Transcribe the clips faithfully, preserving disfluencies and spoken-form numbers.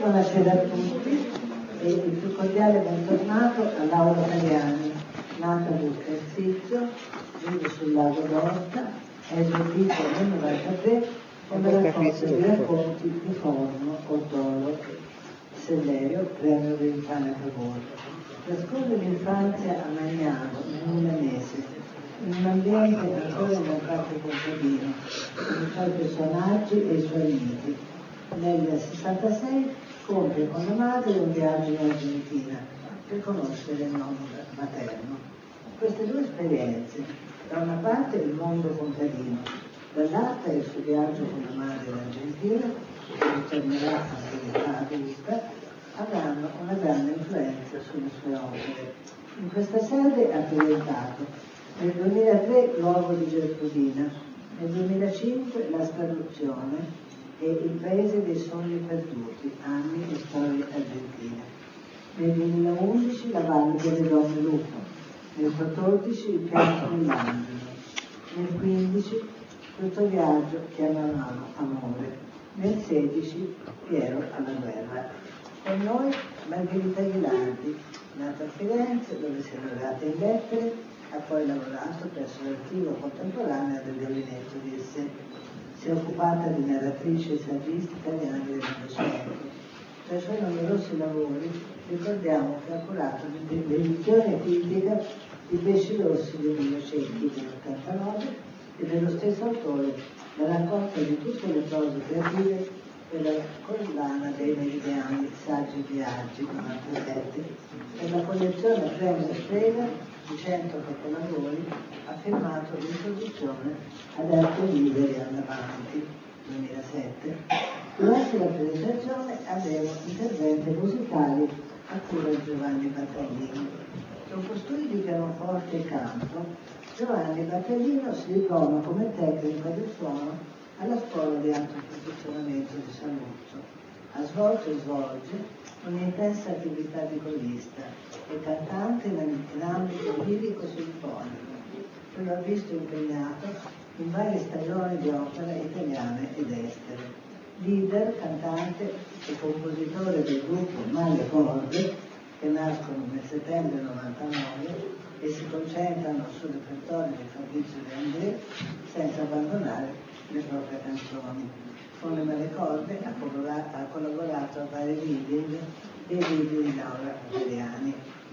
Buonasera a tutti e il più cordiale bentornato a Laura Cariani, nata a Buscarsizio, vive sul lago d'Orta, è esordita nel novantatré come raccolta di racconti di Forno, Ottolo, Sellerio, premio dell'Italia Favore. Trascorre l'infanzia a Magnano, nel Milanese, in un ambiente ancora in parte contadino, con i suoi personaggi e i suoi amici. Nel sessantasei compie con la madre un viaggio in Argentina per conoscere il nonno materno. Queste due esperienze, da una parte il mondo contadino, dall'altra il suo viaggio con la madre in Argentina, che ritornerà anche in età adulta, avranno una grande influenza sulle sue opere. In questa sede ha presentato nel duemilatré L'uovo di Gertrudina, nel duemilacinque La traduzione e Il paese dei sogni perduti, anni e storie argentine. Nel duemilaundici La valle delle donne lupo, nel quattordici Il pianto dell'angelo, nel quindici Questo viaggio chiamavamo amore, nel sedici Piero alla guerra. Con noi Margherita Ghilardi, nata a Firenze dove si è laureata in lettere, ha poi lavorato presso l'archivio contemporaneo del Violinetto di Esse. Si è occupata di narratrice e saggista italiana del Novecento. Tra i suoi numerosi lavori ricordiamo che ha curato l'edizione critica di Pesci Rossi del Millocecchi dell'ottantanove e dello stesso autore la raccolta di tutte le prose creative per la collana dei meridiani Saggi Viaggi novantasette e la collezione Premio Strega di cento capolavori ha firmato l'introduzione ad Arte Liberi Andavanti duemilasette. Durante la presentazione avremo interventi musicali a cura di Giovanni Battaglino. Dopo studi di pianoforte e canto, Giovanni Battaglino si diploma come tecnico del suono alla scuola di alto perfezionamento di Saluzzo. Ha svolto e svolge un'intensa attività di corista e cantante in ambito lirico-sinfonico, che lo ha visto impegnato in varie stagioni di opera italiane ed estere. Leader, cantante e compositore del gruppo Male Corde, che nascono nel settembre novantanove e si concentrano sul repertorio di Fabrizio De André senza abbandonare le proprie canzoni. Con le Male Corde ha collaborato a vari reading dei libri di Laura Cariani.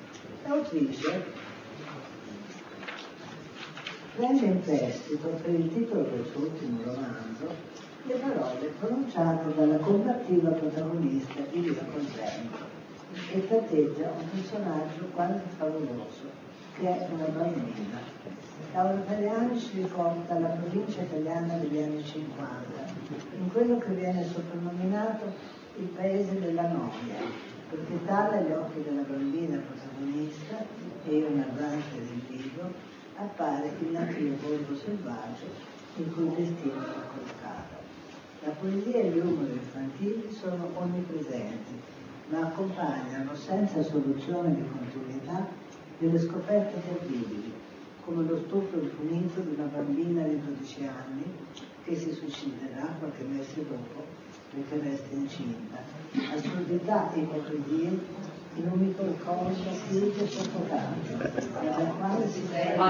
L'autrice prende in prestito per il titolo del suo ultimo romanzo le parole pronunciate dalla combattiva protagonista di Via Contento e tratteggia un personaggio quasi favoloso, che è una bambina. Laura Cariani ci riporta la provincia italiana degli anni cinquanta, in quello che viene soprannominato il paese della noia, perché tale agli occhi della bambina protagonista e una branca del libro appare il nativo borgo selvaggio in cui il destino l'ha collocata. La poesia e gli umori infantili sono onnipresenti, ma accompagnano senza soluzione di continuità delle scoperte terribili, come lo stupro infinito di una bambina di dodici anni che si suiciderà qualche mese dopo perché resta incinta. Assurdità e ipocrisie in un microcosmo chiuso e soffocato, dal quale si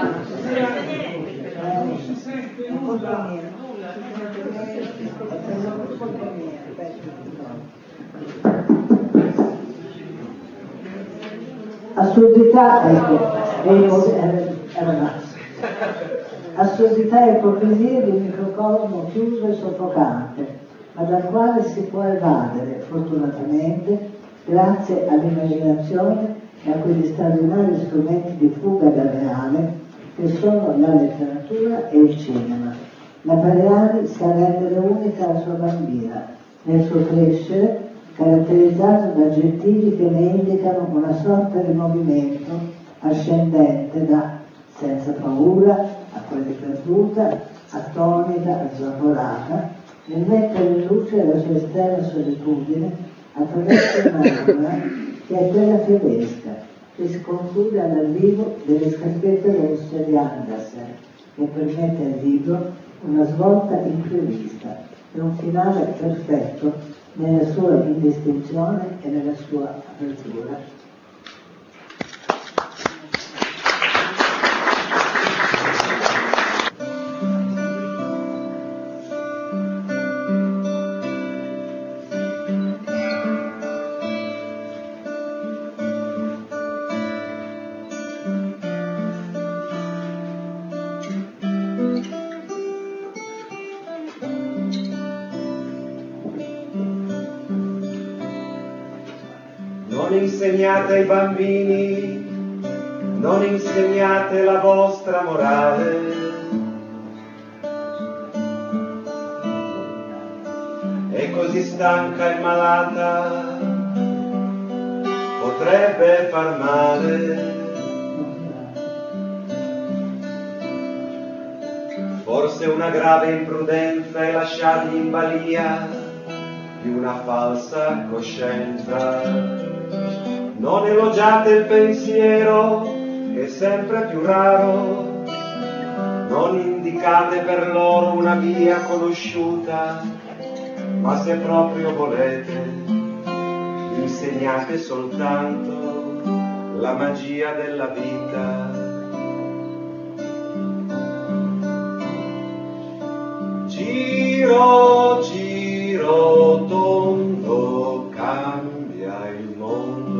assurdità assurdità e ipocrisie di un microcosmo chiuso e soffocante, ma dal quale si può evadere, fortunatamente, grazie all'immaginazione e a quegli straordinari strumenti di fuga dal reale che sono la letteratura e il cinema. La Cariani sa rendere unica la sua bambina nel suo crescere, caratterizzato da aggettivi che ne indicano una sorta di movimento ascendente da senza paura a quasi perduta, attonita, asvaporata, nel mettere in luce la sua estrema solitudine attraverso un'anima che è quella fiabesca, che si conclude all'arrivo delle scarpette rosse di Andersen, che permette al libro una svolta imprevista e un finale perfetto nella sua indistinzione e nella sua apertura. Non insegnate ai bambini, non insegnate la vostra morale. È così stanca e malata, potrebbe far male. Forse una grave imprudenza è lasciargli in balia di una falsa coscienza. Non elogiate il pensiero, che è sempre più raro. Non indicate per loro una via conosciuta, ma se proprio volete, insegnate soltanto la magia della vita. Giro, giro tondo, cambia il mondo.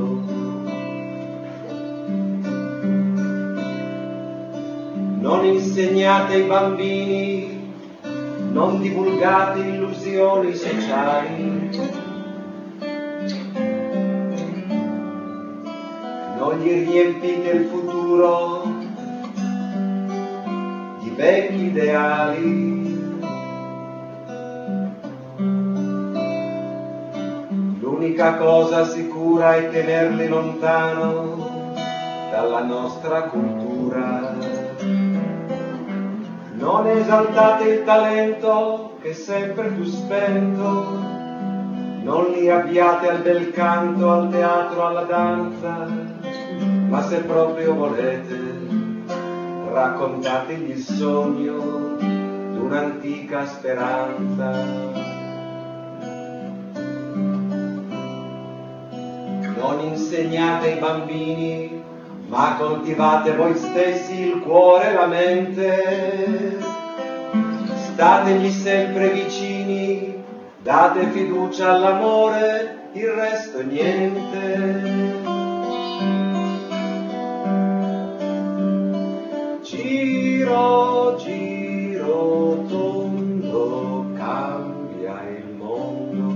Non insegnate ai bambini, non divulgate illusioni sociali. Non gli riempite il futuro di vecchi ideali. L'unica cosa sicura è tenerli lontano dalla nostra cultura. Non esaltate il talento che è sempre più spento, non li abbiate al bel canto, al teatro, alla danza, ma se proprio volete, raccontategli il sogno d'un'antica speranza. Non insegnate ai bambini, ma coltivate voi stessi il cuore e la mente. Stategli sempre vicini, date fiducia all'amore, il resto è niente. Giro, giro tondo, cambia il mondo.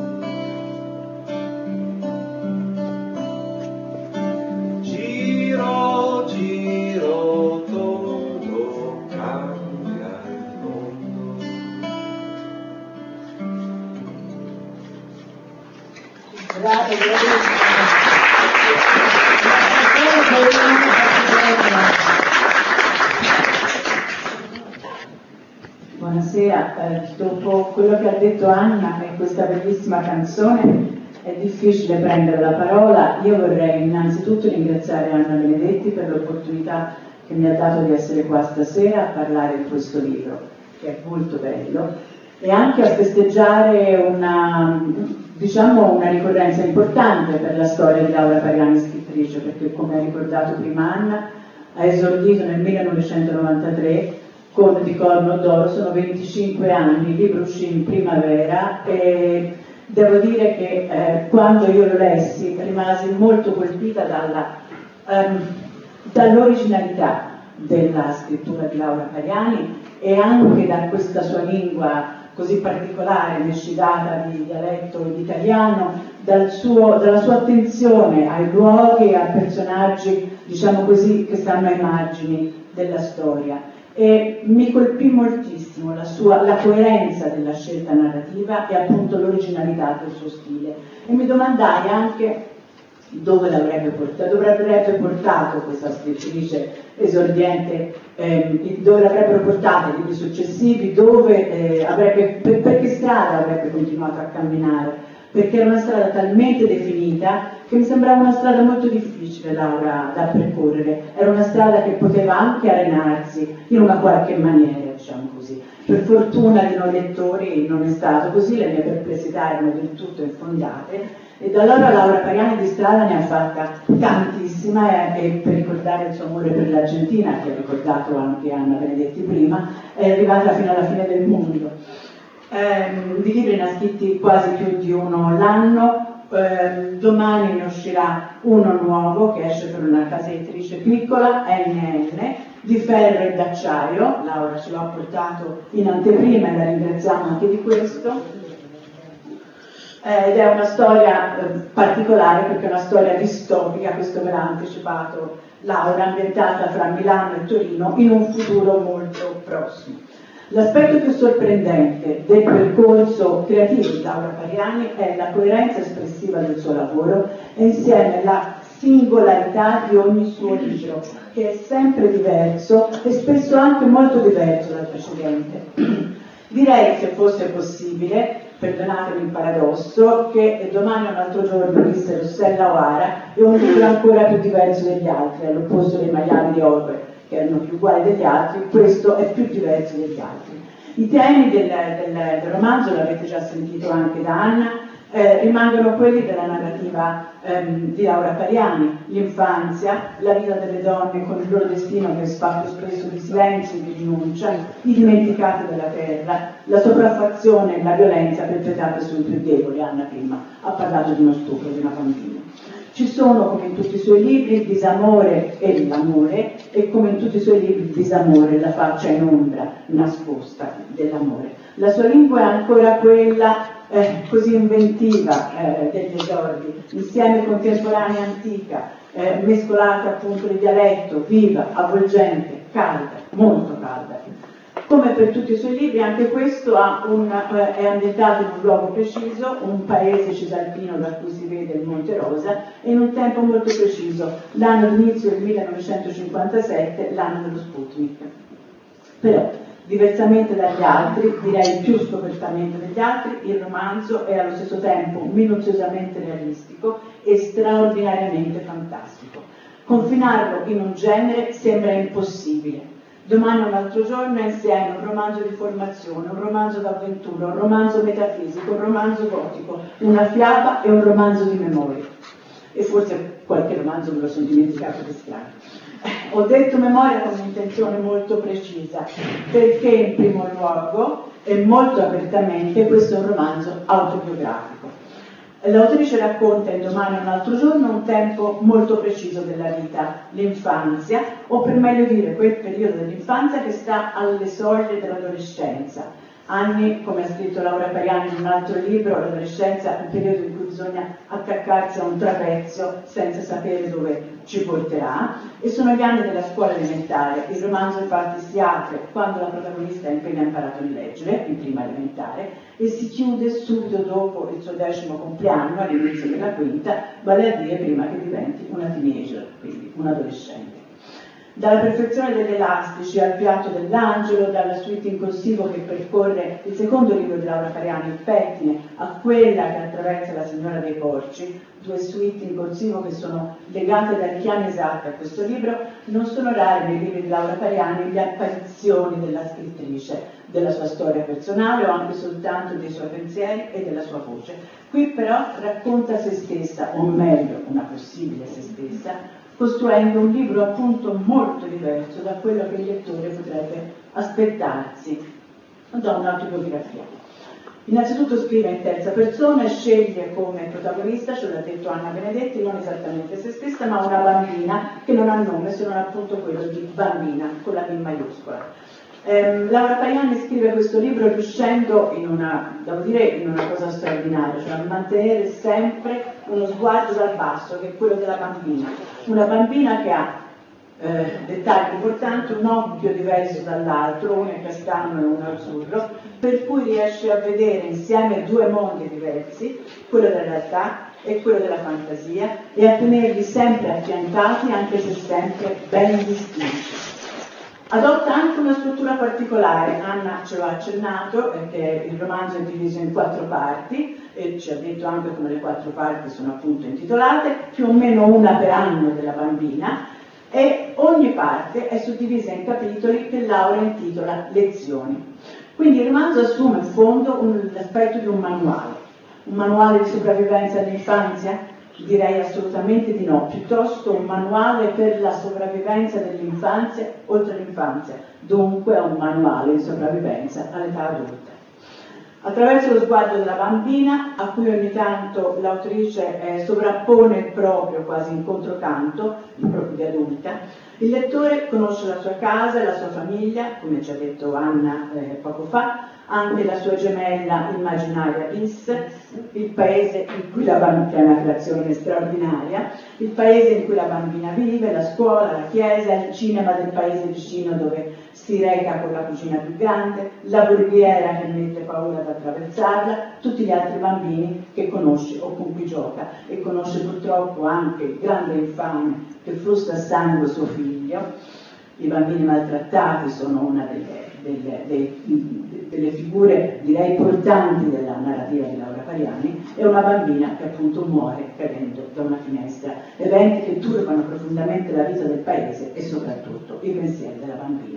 Giro, giro tondo, cambia il mondo. Grazie, grazie. Buonasera, eh, dopo quello che ha detto Anna e questa bellissima canzone è difficile prendere la parola. Io vorrei innanzitutto ringraziare Anna Benedetti per l'opportunità che mi ha dato di essere qua stasera a parlare di questo libro, che è molto bello, e anche a festeggiare una, diciamo, una ricorrenza importante per la storia di Laura Pagani scrittrice, perché come ha ricordato prima Anna, ha esordito nel millenovecentonovantatré con Di Corno d'Oro, sono venticinque anni, il libro uscì in primavera e devo dire che eh, quando io lo lessi rimasi molto colpita dalla, um, dall'originalità della scrittura di Laura Pagani e anche da questa sua lingua così particolare, mescidata di dialetto e di italiano, dal suo, dalla sua attenzione ai luoghi e a personaggi, diciamo così, che stanno ai margini della storia. E mi colpì moltissimo la, sua, la coerenza della scelta narrativa e appunto l'originalità del suo stile. E mi domandai anche dove l'avrebbe portato, dove avrebbe portato questa scrittrice esordiente, eh, dove l'avrebbero portato i libri successivi, dove eh, avrebbe, per, per che strada avrebbe continuato a camminare, perché era una strada talmente definita che mi sembrava una strada molto difficile, Laura, da percorrere. Era una strada che poteva anche arenarsi in una qualche maniera, diciamo così. Per fortuna di noi lettori non è stato così, le mie perplessità erano del tutto infondate e da allora Laura Pariani di strada ne ha fatta tantissima e, e per ricordare il suo amore per l'Argentina, che ha ricordato anche Anna Benedetti prima, è arrivata fino alla fine del mondo. Eh, di libri ne ha scritti quasi più di uno l'anno. Eh, domani ne uscirà uno nuovo che esce per una casa editrice piccola, N N, di ferro e d'acciaio. Laura ce l'ha portato in anteprima e la ringraziamo anche di questo. Eh, ed è una storia eh, particolare perché è una storia distopica, questo me l'ha anticipato Laura, ambientata fra Milano e Torino in un futuro molto prossimo. L'aspetto più sorprendente del percorso creativo di Laura Pariani è la coerenza espressiva del suo lavoro e insieme la singolarità di ogni suo libro, che è sempre diverso e spesso anche molto diverso dal precedente. Direi, se fosse possibile, perdonatemi il paradosso, che domani o un altro giorno disse Rossella O'Hara è un libro ancora più diverso degli altri, all'opposto dei maiali di Orwell, che erano più uguali degli altri, questo è più diverso degli altri. I temi del, del, del romanzo, l'avete già sentito anche da Anna, eh, rimangono quelli della narrativa ehm, di Laura Pariani, l'infanzia, la vita delle donne con il loro destino che è fatto spesso di silenzio, di rinuncia, i dimenticati della terra, la sopraffazione e la violenza perpetrate sui più deboli. Anna prima ha parlato di uno stupro di una bambina. Ci sono, come in tutti i suoi libri, il disamore e l'amore, e come in tutti i suoi libri il disamore, la faccia in ombra, nascosta dell'amore. La sua lingua è ancora quella eh, così inventiva eh, degli esordi, insieme contemporanea e antica, eh, mescolata appunto di dialetto, viva, avvolgente, calda, molto calda. Come per tutti i suoi libri, anche questo ha un, eh, è ambientato in un luogo preciso, un paese cisalpino da cui si vede il Monte Rosa, e in un tempo molto preciso, l'anno d'inizio del millenovecentocinquantasette, l'anno dello Sputnik. Però, diversamente dagli altri, direi più scopertamente degli altri, il romanzo è allo stesso tempo minuziosamente realistico e straordinariamente fantastico. Confinarlo in un genere sembra impossibile. Domani o un altro giorno è insieme un romanzo di formazione, un romanzo d'avventura, un romanzo metafisico, un romanzo gotico, una fiaba e un romanzo di memoria. E forse qualche romanzo me lo sono dimenticato di strano. Ho detto memoria con un'intenzione molto precisa, perché in primo luogo e molto apertamente questo è un romanzo autobiografico. L'autrice racconta in Domani o un altro giorno un tempo molto preciso della vita, l'infanzia, o per meglio dire quel periodo dell'infanzia che sta alle soglie dell'adolescenza. Anni, come ha scritto Laura Pariani in un altro libro, l'adolescenza è un periodo in cui bisogna attaccarsi a un trapezzo senza sapere dove ci porterà, e sono gli anni della scuola elementare. Il romanzo infatti si apre quando la protagonista è appena imparato a leggere, in prima elementare, e si chiude subito dopo il suo decimo compleanno, all'inizio della quinta, vale a dire prima che diventi una teenager, quindi un adolescente. Dalla perfezione degli elastici al piatto dell'angelo, dalla suite in corsivo che percorre il secondo libro di Laura Pariani, Il pettine, a quella che attraversa La signora dei porci, due suite in corsivo che sono legate da richiami esatti a questo libro, non sono rare nei libri di Laura Pariani le apparizioni della scrittrice, della sua storia personale o anche soltanto dei suoi pensieri e della sua voce. Qui però racconta se stessa, o meglio una possibile se stessa, costruendo un libro appunto molto diverso da quello che il lettore potrebbe aspettarsi da un'autobiografia. Innanzitutto scrive in terza persona e sceglie come protagonista, ce l'ha detto Anna Benedetti, non esattamente se stessa, ma una bambina che non ha nome se non appunto quello di bambina, con la B maiuscola. Eh, Laura Pariani scrive questo libro riuscendo in una, devo dire, in una cosa straordinaria, cioè a mantenere sempre uno sguardo dal basso, che è quello della bambina. Una bambina che ha, eh, dettaglio importante, un occhio diverso dall'altro, uno è castano e uno azzurro, per cui riesce a vedere insieme due mondi diversi, quello della realtà e quello della fantasia, e a tenerli sempre affiancati, anche se sempre ben distinti. Adotta anche una struttura particolare, Anna ce l'ha accennato, perché il romanzo è diviso in quattro parti, e ci ha detto anche come le quattro parti sono appunto intitolate, più o meno una per anno della bambina, e ogni parte è suddivisa in capitoli che Laura intitola lezioni. Quindi il romanzo assume in fondo un, l'aspetto di un manuale, un manuale di sopravvivenza all'infanzia? Direi assolutamente di no, piuttosto un manuale per la sopravvivenza dell'infanzia oltre l'infanzia, dunque un manuale di sopravvivenza all'età adulta. Attraverso lo sguardo della bambina, a cui ogni tanto l'autrice eh, sovrappone proprio quasi in controcanto, proprio di adulta, il lettore conosce la sua casa e la sua famiglia, come ci ha detto Anna eh, poco fa, anche la sua gemella immaginaria bis, il paese in cui la bambina, che è una creazione straordinaria, il paese in cui la bambina vive, la scuola, la chiesa, il cinema del paese vicino dove si reca con la cucina più grande, la borghiera che mette paura ad attraversarla, tutti gli altri bambini che conosce o con cui gioca, e conosce purtroppo anche il grande infame che frusta a sangue suo figlio. I bambini maltrattati sono una delle, delle, delle, delle figure, direi, portanti della narrativa di Laura Pariani, e una bambina che appunto muore cadendo da una finestra, eventi che turbano profondamente la vita del paese e soprattutto i pensieri della bambina.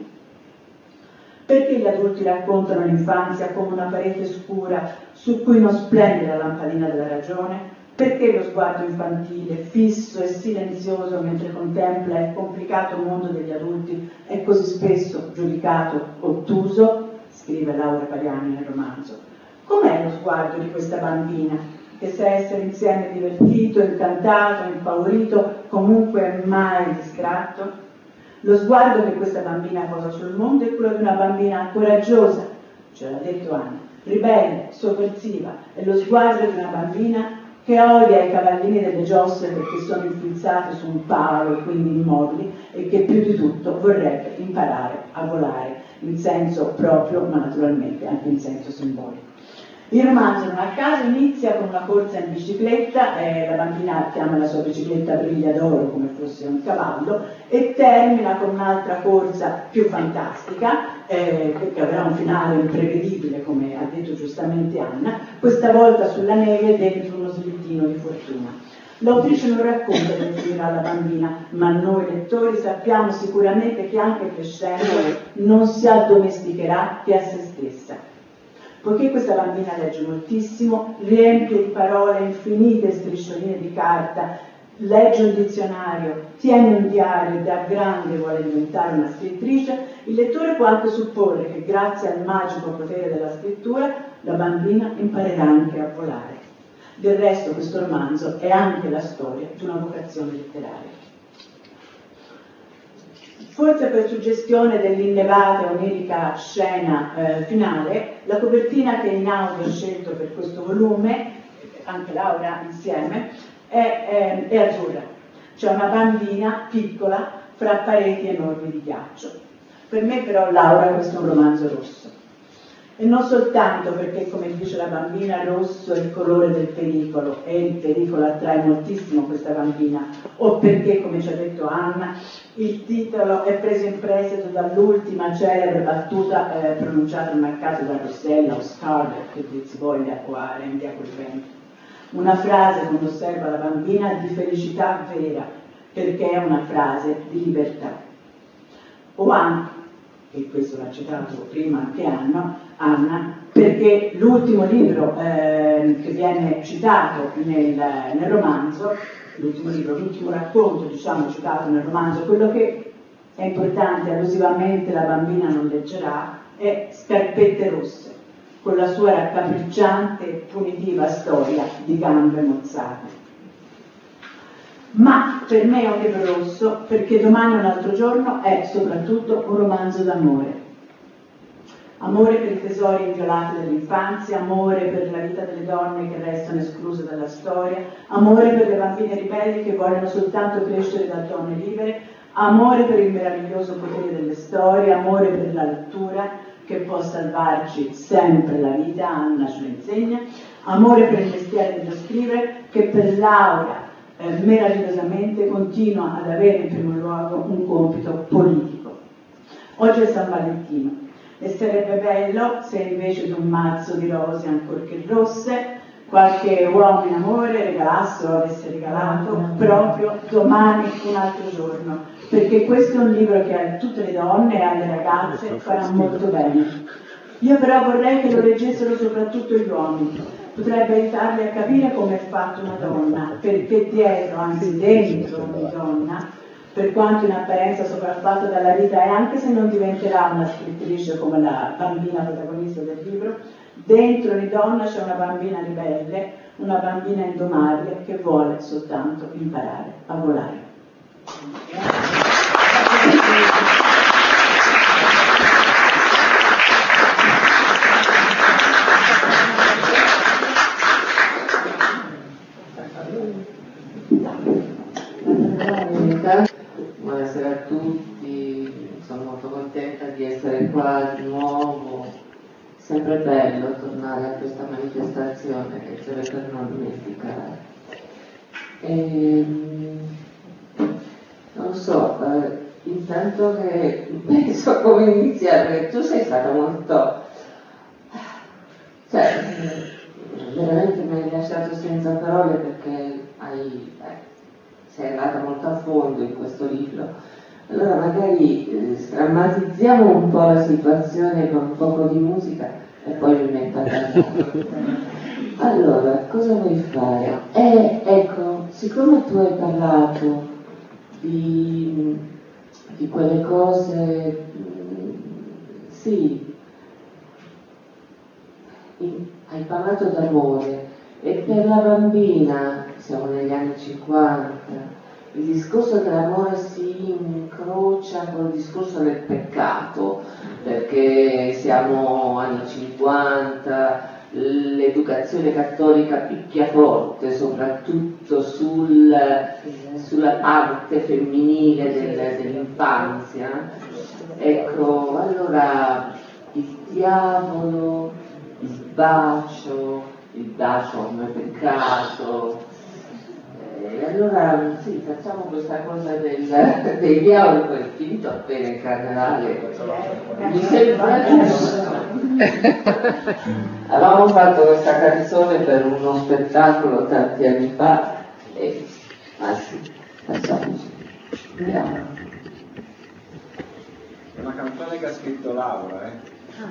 Perché gli adulti raccontano l'infanzia come una parete scura su cui non splende la lampadina della ragione? Perché lo sguardo infantile, fisso e silenzioso mentre contempla il complicato mondo degli adulti è così spesso giudicato ottuso? Scrive Laura Pariani nel romanzo. Com'è lo sguardo di questa bambina che sa essere insieme divertito, incantato, impaurito, comunque mai distratto? Lo sguardo che questa bambina posa sul mondo è quello di una bambina coraggiosa, ce l'ha detto Anna, ribelle, sovversiva, è lo sguardo di una bambina che odia i cavallini delle giostre perché sono infilzati su un palo e quindi immobili, e che più di tutto vorrebbe imparare a volare, in senso proprio ma naturalmente anche in senso simbolico. Il romanzo, non a caso, inizia con una corsa in bicicletta, eh, la bambina chiama la sua bicicletta Briglia d'Oro come fosse un cavallo, e termina con un'altra corsa più fantastica, eh, che avrà un finale imprevedibile, come ha detto giustamente Anna, questa volta sulla neve dentro uno slittino di fortuna. L'autrice non racconta che finirà la bambina, ma noi lettori sappiamo sicuramente che anche crescendo non si addomesticherà che a se stessa. Poiché questa bambina legge moltissimo, riempie di parole infinite striscioline di carta, legge un dizionario, tiene un diario e da grande vuole diventare una scrittrice, il lettore può anche supporre che grazie al magico potere della scrittura la bambina imparerà anche a volare. Del resto questo romanzo è anche la storia di una vocazione letteraria. Forse per suggestione dell'innevata e onirica scena eh, finale, la copertina che in audio ho scelto per questo volume, anche Laura insieme, è, è, è azzurra. C'è una bambina piccola fra pareti enormi di ghiaccio. Per me però, Laura, questo è un romanzo rosso. E non soltanto perché, come dice la bambina, rosso è il colore del pericolo, e il pericolo attrae moltissimo questa bambina, o perché, come ci ha detto Anna, il titolo è preso in prestito dall'ultima celebre battuta eh, pronunciata in marcato da Rossella o Scarlett, che dir si voglia, o a Rendia col vento. Una frase, come osserva la bambina, di felicità vera, perché è una frase di libertà. O anche, e questo l'ha citato prima anche Anna, Anna perché l'ultimo libro eh, che viene citato nel, nel romanzo, l'ultimo libro, l'ultimo racconto, diciamo, citato nel romanzo, quello che è importante, allusivamente la bambina non leggerà, è Scarpette rosse, con la sua raccapricciante e punitiva storia di gambe mozzate. Ma per me è un libro rosso perché Domani è un altro giorno è soprattutto un romanzo d'amore. Amore per i tesori inviolati dell'infanzia, amore per la vita delle donne che restano escluse dalla storia, amore per le bambine ribelli che vogliono soltanto crescere da donne libere, amore per il meraviglioso potere delle storie, amore per la lettura che può salvarci sempre la vita, Anna ce lo insegna, amore per il mestiere dello scrivere che per Laura eh, meravigliosamente continua ad avere in primo luogo un compito politico. Oggi è San Valentino. E sarebbe bello se invece di un mazzo di rose ancorché rosse qualche uomo in amore regalasse o avesse regalato proprio Domani un altro giorno, perché questo è un libro che a tutte le donne e alle ragazze farà molto bene. Io però vorrei che lo leggessero soprattutto gli uomini, potrebbe aiutarli a capire come è fatta una donna, perché dietro, anzi dentro ogni donna, per quanto in apparenza sopraffatta dalla vita e anche se non diventerà una scrittrice come la bambina protagonista del libro, dentro ogni donna c'è una bambina ribelle, una bambina indomabile che vuole soltanto imparare a volare. Buonasera a tutti, sono molto contenta di essere qua di nuovo, sempre bello tornare a questa manifestazione che serve per non dimenticare. E, non so, eh, intanto che penso come iniziare, perché tu sei stata molto, cioè veramente mi hai lasciato senza parole perché hai... Eh, sei andata molto a fondo in questo libro, allora magari eh, strammatizziamo un po' la situazione con un poco di musica e poi mi metto a cantare. Allora, cosa vuoi fare? Eh, ecco, siccome tu hai parlato di, di quelle cose, sì, in, hai parlato d'amore e per la bambina, siamo negli anni cinquanta, il discorso dell'amore si incrocia col discorso del peccato, perché siamo anni cinquanta, l'educazione cattolica picchia forte, soprattutto sul, sulla parte femminile del, dell'infanzia. Ecco, allora il diavolo, il bacio, il bacio come peccato. E allora sì, facciamo questa cosa del, dei diavoli, poi finito appena il carnevale, mi sembra giusto. Avevamo fatto questa canzone per uno spettacolo tanti anni fa e ah sì, facciamoci. Andiamo. È una canzone che ha scritto Laura, eh?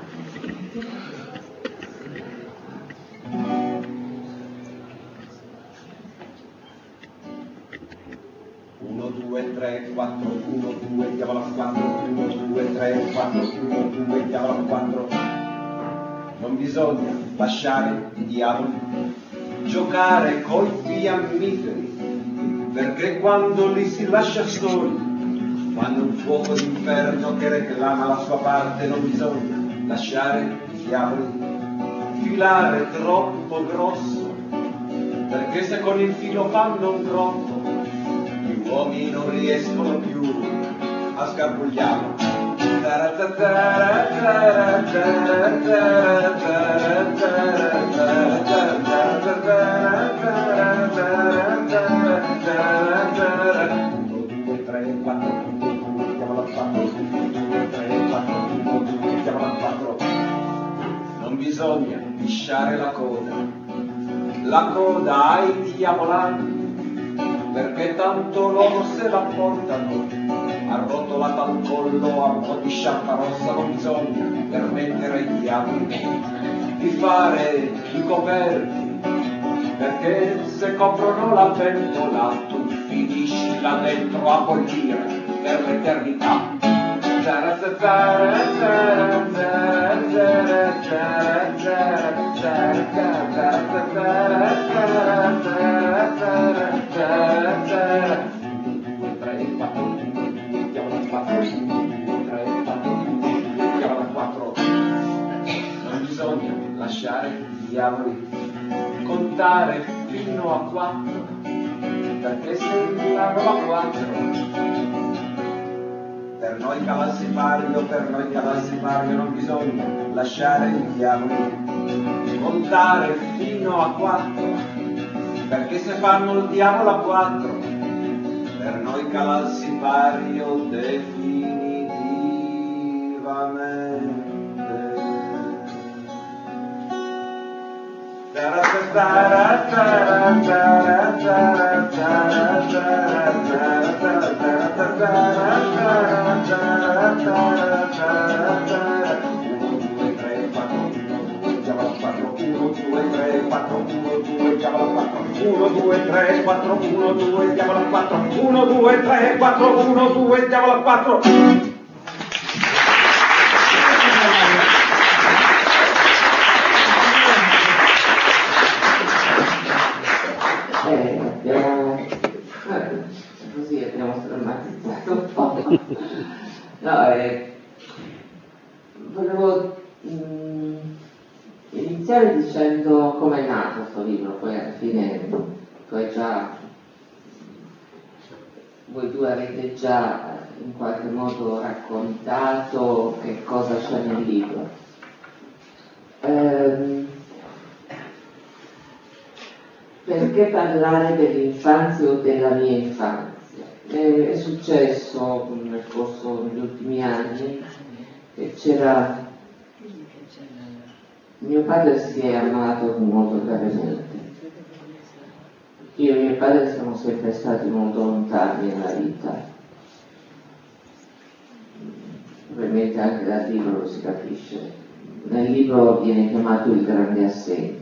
uno, due, tre, quattro, uno, due, diavolo a quattro, uno, due, tre, quattro, uno, due, diavolo a quattro. Non bisogna lasciare i diavoli giocare coi fiammiferi, perché quando li si lascia soli fanno un fuoco d'inferno che reclama la sua parte. Non bisogna lasciare i diavoli filare troppo grosso, perché se con il filo fanno un groppo gli uomini non riescono più a scarbugliarlo. uno, due, tre, quattro, chiamalo a quattro, uno, due, tre, quattro, uno, due, chiamalo a quattro. Non bisogna lisciare la coda, la coda ai diavolani, perché tanto loro se la portano arrotolata al collo a un po' di sciarpa rossa. Non bisogna permettere ai diavoli di fare i coperti, perché se coprono la pentola tu finisci là dentro a bollire per l'eternità. Non bisogna lasciare i diavoli contare fino a quattro, perché sembrano a quattro. Per noi cavassipario, per noi cavassipario non bisogna lasciare i diavoli contare fino a quattro, perché se fanno il diavolo a quattro, per noi cavassipario definitivamente. uno, due, tre, quattro, uno, due, diavolo a quattro, uno, due, tre, quattro, uno, due, diavolo a quattro. Eh, abbiamo, eh, così abbiamo drammatizzato un po'. No, eh, volevo mh, iniziare dicendo come è nato questo libro, poi alla fine, poi già, voi due avete già in qualche modo raccontato che cosa c'è nel libro. Ehm, Perché parlare dell'infanzia o della mia infanzia? È, è successo nel corso degli ultimi anni che c'era... Mio padre si è ammalato molto gravemente. Io e mio padre siamo sempre stati molto lontani nella vita. Ovviamente anche dal libro lo si capisce. Nel libro viene chiamato il grande assente.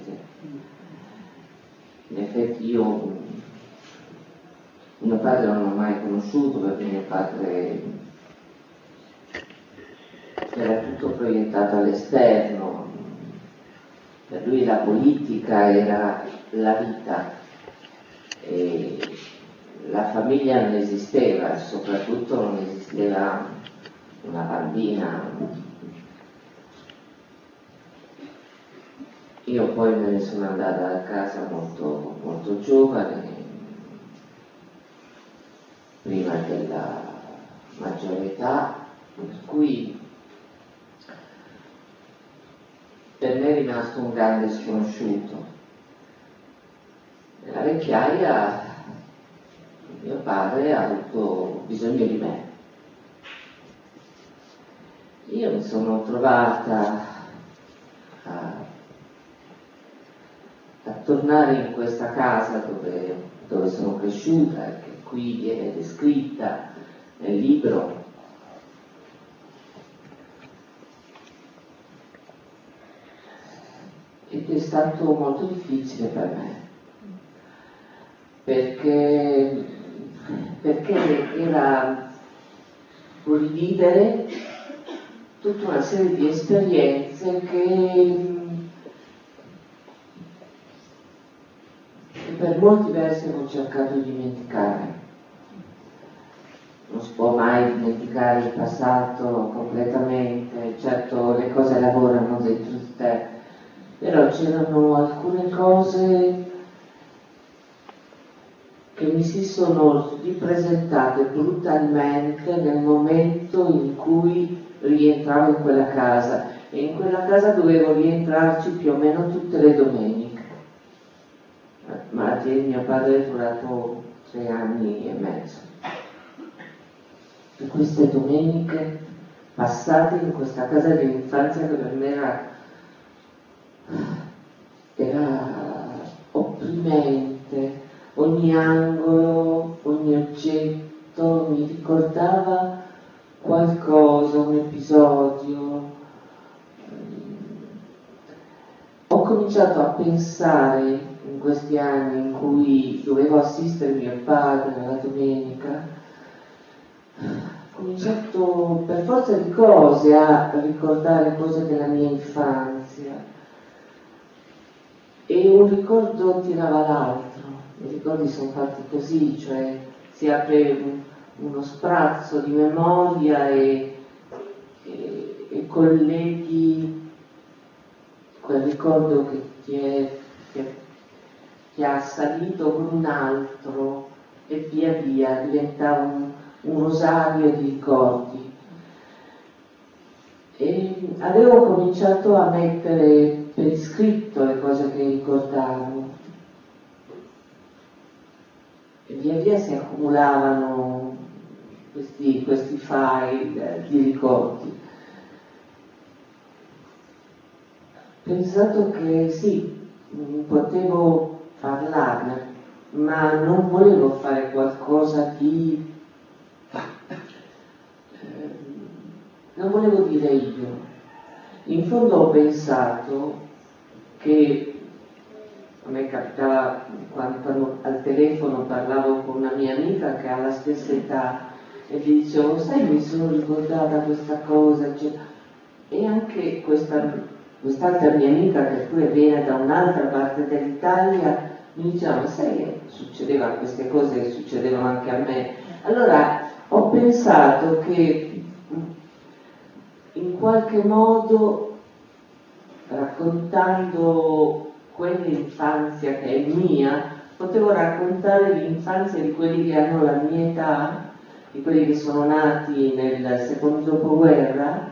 In effetti io mio padre non l'ho mai conosciuto perché mio padre era tutto proiettato all'esterno, per lui la politica era la vita e la famiglia non esisteva, soprattutto non esisteva una bambina. Io poi me ne sono andata da casa molto, molto giovane, prima della maggiore età, per cui per me è rimasto un grande sconosciuto. Nella vecchiaia mio padre ha avuto bisogno di me. Io mi sono trovata a a tornare in questa casa dove, dove sono cresciuta, che qui viene descritta nel libro. Ed è stato molto difficile per me, perché, perché era rivivere tutta una serie di esperienze che per molti versi ho cercato di dimenticare. Non si può mai dimenticare il passato completamente, certo le cose lavorano dentro di te, però c'erano alcune cose che mi si sono ripresentate brutalmente nel momento in cui rientravo in quella casa, e in quella casa dovevo rientrarci più o meno tutte le domeniche. Ma di mio padre è durato tre anni e mezzo. E queste domeniche passate in questa casa dell'infanzia che per me era, era opprimente, ogni angolo, ogni oggetto mi ricordava qualcosa, un episodio. Ho cominciato a pensare in questi anni in cui dovevo assistere mio padre alla domenica, ho cominciato per forza di cose a ricordare cose della mia infanzia e un ricordo tirava l'altro. I ricordi sono fatti così, cioè si apre un, uno sprazzo di memoria e, e, e colleghi quel ricordo che ti è, che, che ha salito con un altro e via via diventava un, un rosario di ricordi. E avevo cominciato a mettere per iscritto le cose che ricordavo e via via si accumulavano questi, questi file di ricordi. Pensato che sì, potevo parlarne, ma non volevo fare qualcosa di... Eh, non volevo dire io. In fondo ho pensato che A me capitava quando, quando al telefono parlavo con una mia amica che ha la stessa età e gli dicevo, sai, mi sono ricordata questa cosa, eccetera. E anche questa, quest'altra mia amica, che pure viene da un'altra parte dell'Italia, mi diceva, ma sai che succedeva queste cose che succedevano anche a me? Allora ho pensato che in qualche modo, raccontando quell'infanzia che è mia, potevo raccontare l'infanzia di quelli che hanno la mia età, di quelli che sono nati nel secondo dopoguerra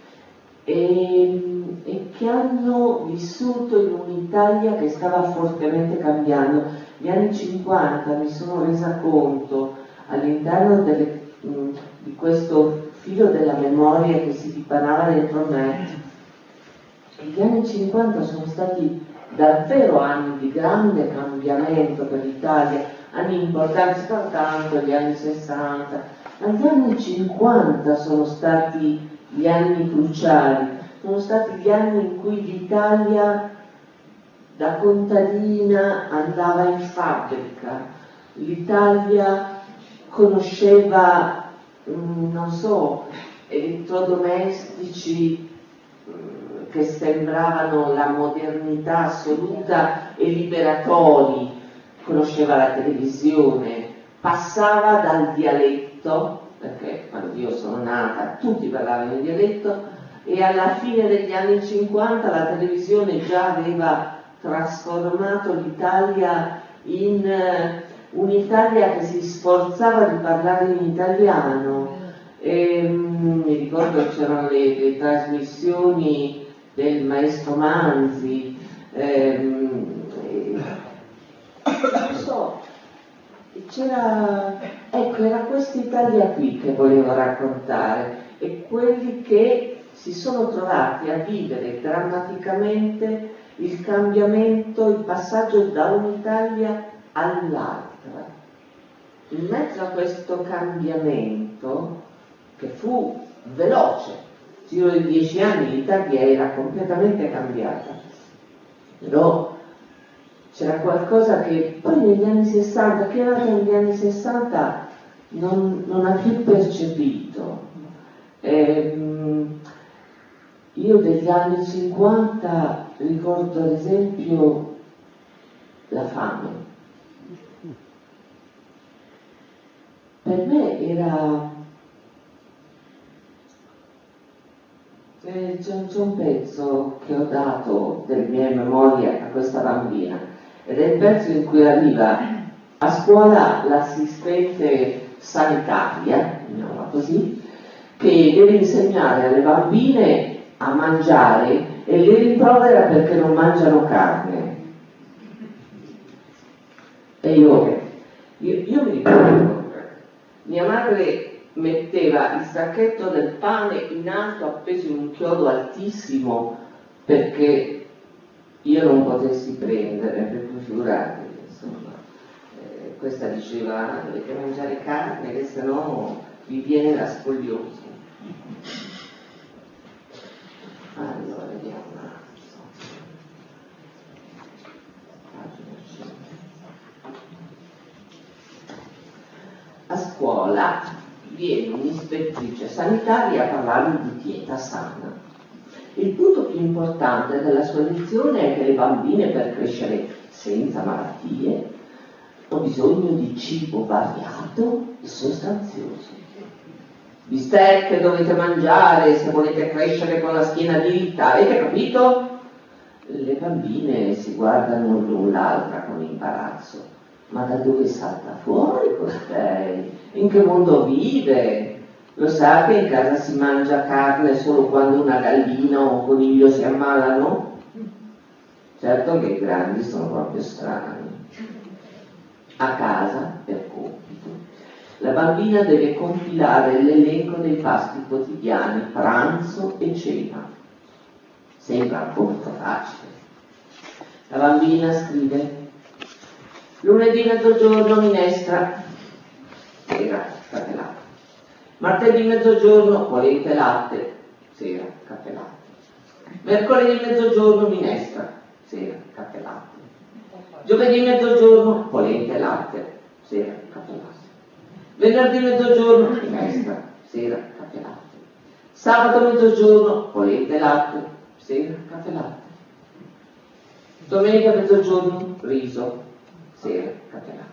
e, e che hanno vissuto in un'Italia che stava fortemente cambiando. Gli anni cinquanta, mi sono resa conto all'interno delle, mh, di questo filo della memoria che si dipanava dentro me, gli anni cinquanta sono stati davvero anni di grande cambiamento per l'Italia, anni importanti, tanto gli anni sessanta, ma gli anni cinquanta sono stati gli anni cruciali, sono stati gli anni in cui l'Italia da contadina andava in fabbrica, l'Italia conosceva, non so, elettrodomestici che sembravano la modernità assoluta e liberatori, conosceva la televisione, passava dal dialetto, perché quando io sono nata tutti parlavano in dialetto, e alla fine degli anni cinquanta la televisione già aveva trasformato l'Italia in uh, un'Italia che si sforzava di parlare in italiano. E, um, mi ricordo che c'erano le, le trasmissioni del maestro Manzi, ehm, e, non so, c'era, ecco, era questa Italia qui che volevo raccontare, e quelli che si sono trovati a vivere drammaticamente il cambiamento, il passaggio da un'Italia all'altra. In mezzo a questo cambiamento, che fu veloce, nel giro di dieci anni l'Italia era completamente cambiata, però c'era qualcosa che poi negli anni sessanta, che era negli anni sessanta, non, non ha più percepito. Ehm, io degli anni cinquanta ricordo ad esempio la fame. Per me era... Eh, c'è, c'è un pezzo che ho dato delle mie memorie a questa bambina, ed è il pezzo in cui arriva a scuola l'assistente sanitaria, chiamiamola così, che deve insegnare alle bambine a mangiare e le rimprovera perché non mangiano carne. E io, io, io mi ricordo, mia madre metteva il sacchetto del pane in alto appeso in un chiodo altissimo perché io non potessi prendere, per cui figuratevi, insomma. Eh, questa diceva, dovete mangiare carne che sennò vi viene la scoliosi. Allora, vediamo un attimo. A scuola viene un'ispettrice sanitaria a parlare di dieta sana. Il punto più importante della sua lezione è che le bambine, per crescere senza malattie, hanno bisogno di cibo variato e sostanzioso. Bistecche dovete mangiare se volete crescere con la schiena dritta, avete capito? Le bambine si guardano l'un l'altra con imbarazzo. Ma da dove salta fuori costei? In che mondo vive? Lo sa che in casa si mangia carne solo quando una gallina o un coniglio si ammalano? Certo che i grandi sono proprio strani. A casa, per compito, la bambina deve compilare l'elenco dei pasti quotidiani, pranzo e cena. Sembra molto facile. La bambina scrive: lunedì mezzogiorno minestra, sera caffè latte. Martedì mezzogiorno polente latte, sera caffè latte. Mercoledì mezzogiorno minestra, sera caffè latte. Giovedì mezzogiorno, polenta e latte, sera, caffè e latte. Venerdì mezzogiorno, minestra, sera, caffè e latte. Sabato mezzogiorno, polenta e latte, sera, caffè e latte. Domenica mezzogiorno, riso, sera, caffè e latte.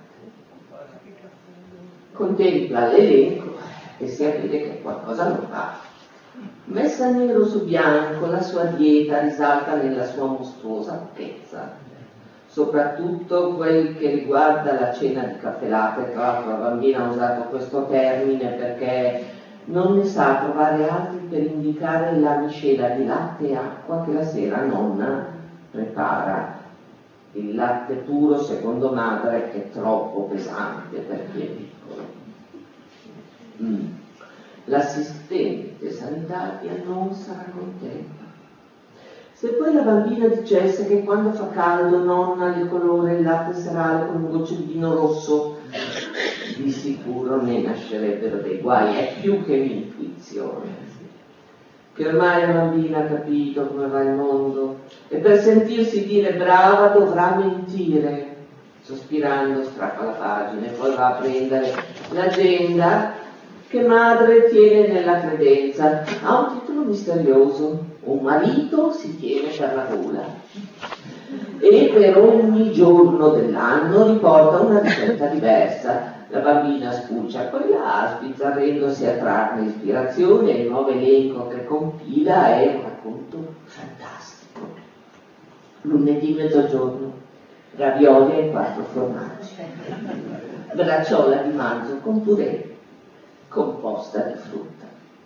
Contempla l'elenco e si vede che qualcosa non va. Messa nero su bianco, la sua dieta risalta nella sua mostruosa pochezza, soprattutto quel che riguarda la cena di caffè latte. Tra l'altro la bambina ha usato questo termine perché non ne sa trovare altri per indicare la miscela di latte e acqua che la sera nonna prepara. Il latte puro, secondo madre, è troppo pesante per chi è piccolo. Mm. L'assistente sanitaria non sarà contenta. Se poi la bambina dicesse che quando fa caldo nonna le colora il latte serale con un goccio di vino rosso, di sicuro ne nascerebbero dei guai. È più che un'intuizione, che ormai la bambina ha capito come va il mondo e per sentirsi dire brava dovrà mentire. Sospirando strappa la pagina e poi va a prendere l'agenda che madre tiene nella credenza. Ha un titolo misterioso: un marito si tiene per la gola, e per ogni giorno dell'anno riporta una ricetta diversa. La bambina spulcia qua e là, sbizzarrendosi a trarne ispirazione, e il nuovo elenco che compila è un racconto fantastico. Lunedì mezzogiorno, ravioli e quattro formaggi, bracciola di manzo con purè, composta di frutta.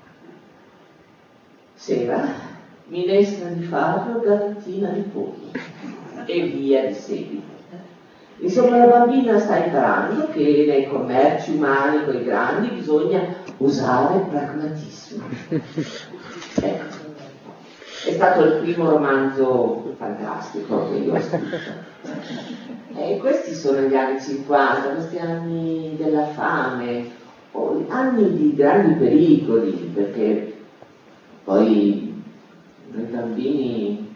Sera, minestra di farro, galettina di pollo e via di seguito. Insomma, la bambina sta imparando che nei commerci umani con i grandi bisogna usare pragmatismo. Ecco, è stato il primo romanzo fantastico che io ho scritto. E questi sono gli anni cinquanta, questi anni della fame, anni di grandi pericoli, perché poi i bambini,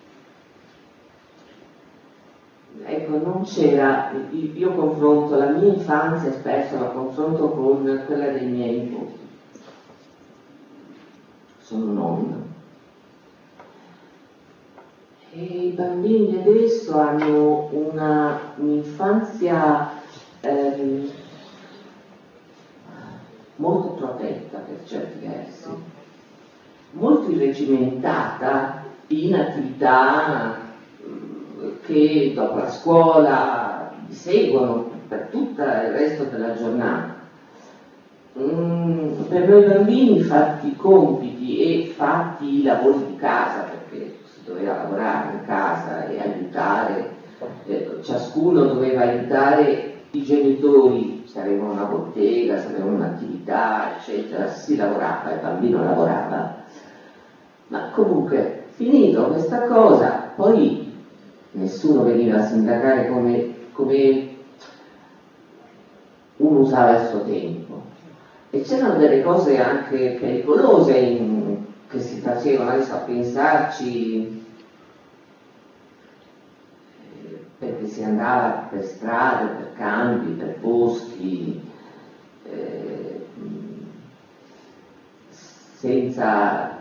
ecco, non c'era, io confronto la mia infanzia, spesso la confronto con quella dei miei nipoti. Sono nonna. E i bambini adesso hanno una un'infanzia ehm, molto protetta per certi versi, molto irregimentata in attività che dopo la scuola seguono per tutto il resto della giornata. Mm, per noi bambini fatti i compiti e fatti i lavori di casa, perché si doveva lavorare in casa e aiutare, eh, ciascuno doveva aiutare i genitori, se avevano una bottega, se avevano un'attività, eccetera, si lavorava, il bambino lavorava. Ma comunque, finito questa cosa, poi nessuno veniva a sindacare come, come uno usava il suo tempo. E c'erano delle cose anche pericolose in, che si facevano, adesso a pensarci, eh, perché si andava per strade, per campi, per boschi, eh, senza,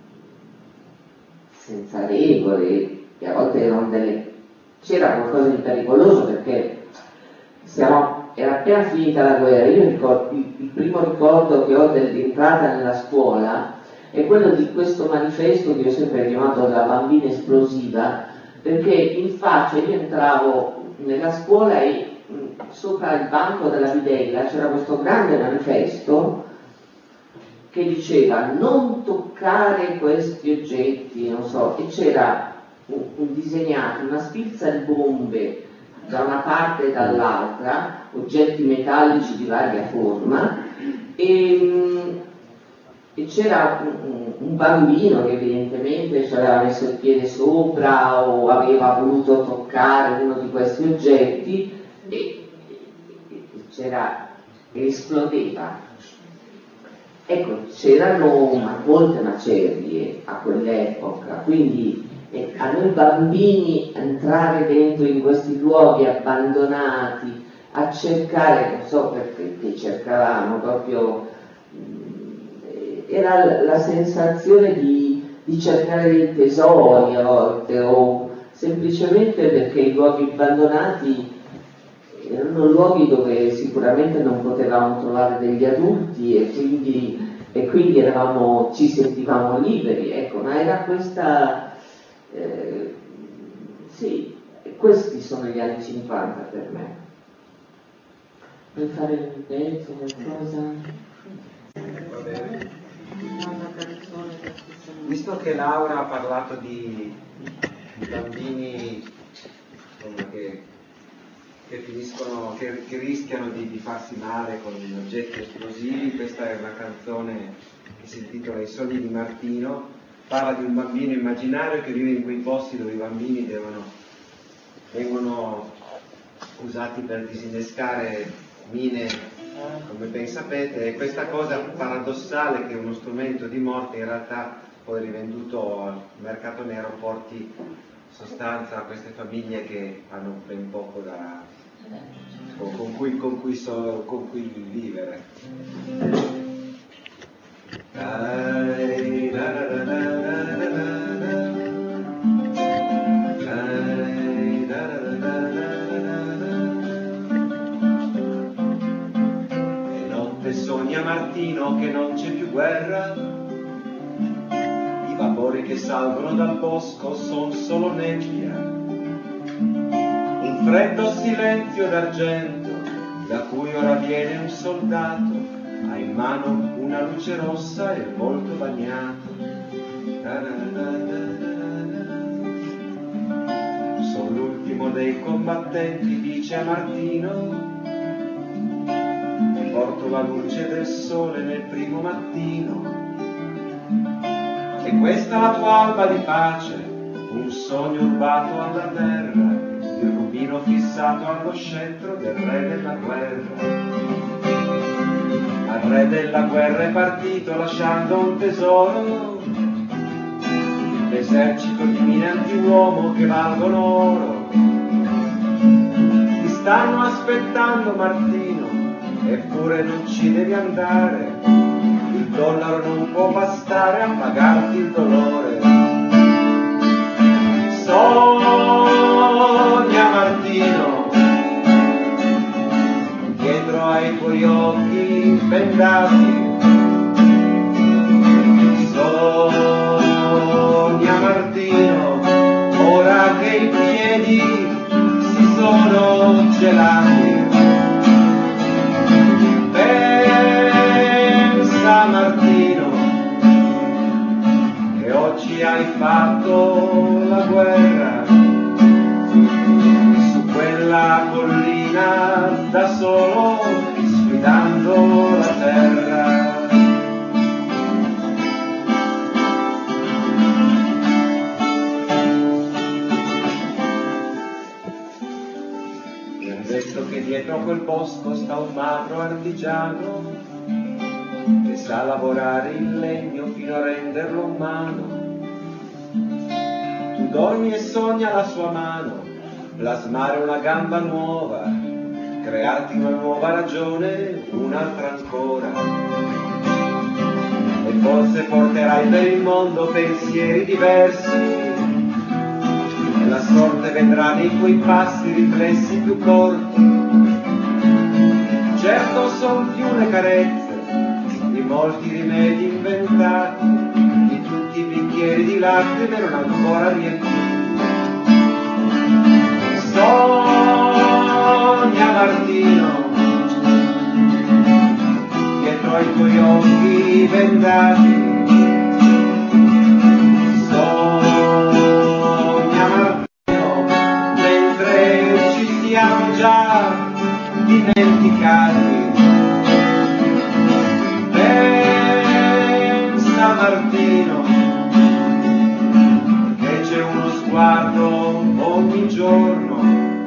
senza regole, che a volte erano delle... c'era qualcosa di pericoloso perché siamo... era appena finita la guerra. Io ricordo, il, il primo ricordo che ho dell'entrata nella scuola è quello di questo manifesto che ho sempre chiamato la bambina esplosiva, perché in faccia io entravo nella scuola e mh, sopra il banco della bidella c'era questo grande manifesto che diceva non toccare questi oggetti, non so, e c'era un, un disegnato, una sfilza di bombe da una parte e dall'altra, oggetti metallici di varia forma, e, e c'era un, un bambino che evidentemente ci aveva messo il piede sopra o aveva voluto toccare uno di questi oggetti e, e, e c'era, esplodeva. Ecco, c'erano molte macerie a quell'epoca, quindi E a noi bambini entrare dentro in questi luoghi abbandonati, a cercare, non so perché che cercavamo, proprio era la, la sensazione di, di cercare dei tesori a volte, o semplicemente perché i luoghi abbandonati erano luoghi dove sicuramente non potevamo trovare degli adulti e quindi, e quindi eravamo, ci sentivamo liberi, ecco, ma era questa... Eh, sì, questi sono gli anni cinquanta per me. Vuoi fare un pezzo, qualcosa? Va bene. Visto che Laura ha parlato di, di bambini insomma, che, che finiscono, che, che rischiano di, di farsi male con oggetti esplosivi, questa è una canzone che si intitola I sogni di Martino. Parla di un bambino immaginario che vive in quei posti dove i bambini devono, vengono usati per disinnescare mine, come ben sapete, e questa cosa paradossale che uno strumento di morte in realtà poi rivenduto al mercato nero porti sostanza a queste famiglie che hanno ben poco da, con, con, cui, con, cui so, con cui vivere. E notte sogna Martino che non c'è più guerra, i vapori che salgono dal bosco son solo nebbia, un freddo silenzio d'argento da cui ora viene un soldato, ha in mano una luce rossa e il volto bagnato. Sono l'ultimo dei combattenti, dice a Martino, e porto la luce del sole nel primo mattino. E questa la tua alba di pace, un sogno rubato alla terra, il rubino fissato allo scettro del re della guerra. Al re della guerra è partito lasciando un tesoro, l'esercito di mine antiuomo che valgono oro. Ti stanno aspettando Martino, eppure non ci devi andare, il dollaro non può bastare a pagarti il dolore. Sogna Martino, dietro ai tuoi occhi bendati, sogna Martino, ora che i piedi si sono gelati. Pensa Martino, che oggi hai fatto la guerra, su quella collina da solo, sfidando la terra. Mi han detto che dietro a quel bosco sta un magro artigiano che sa lavorare il legno fino a renderlo umano. Tu dormi e sogna la sua mano, plasmare una gamba nuova, crearti una nuova ragione, un'altra ancora. E forse porterai per il mondo pensieri diversi, e la sorte vedrà nei tuoi passi riflessi più corti. Certo son più le carezze di molti rimedi inventati, di tutti i bicchieri di lacrime non ancora riempiti. Sogna Martino, dietro ai tuoi occhi bendati. Sogna Martino, mentre ci siamo già dimenticati. Pensa Martino, che c'è uno sguardo ogni giorno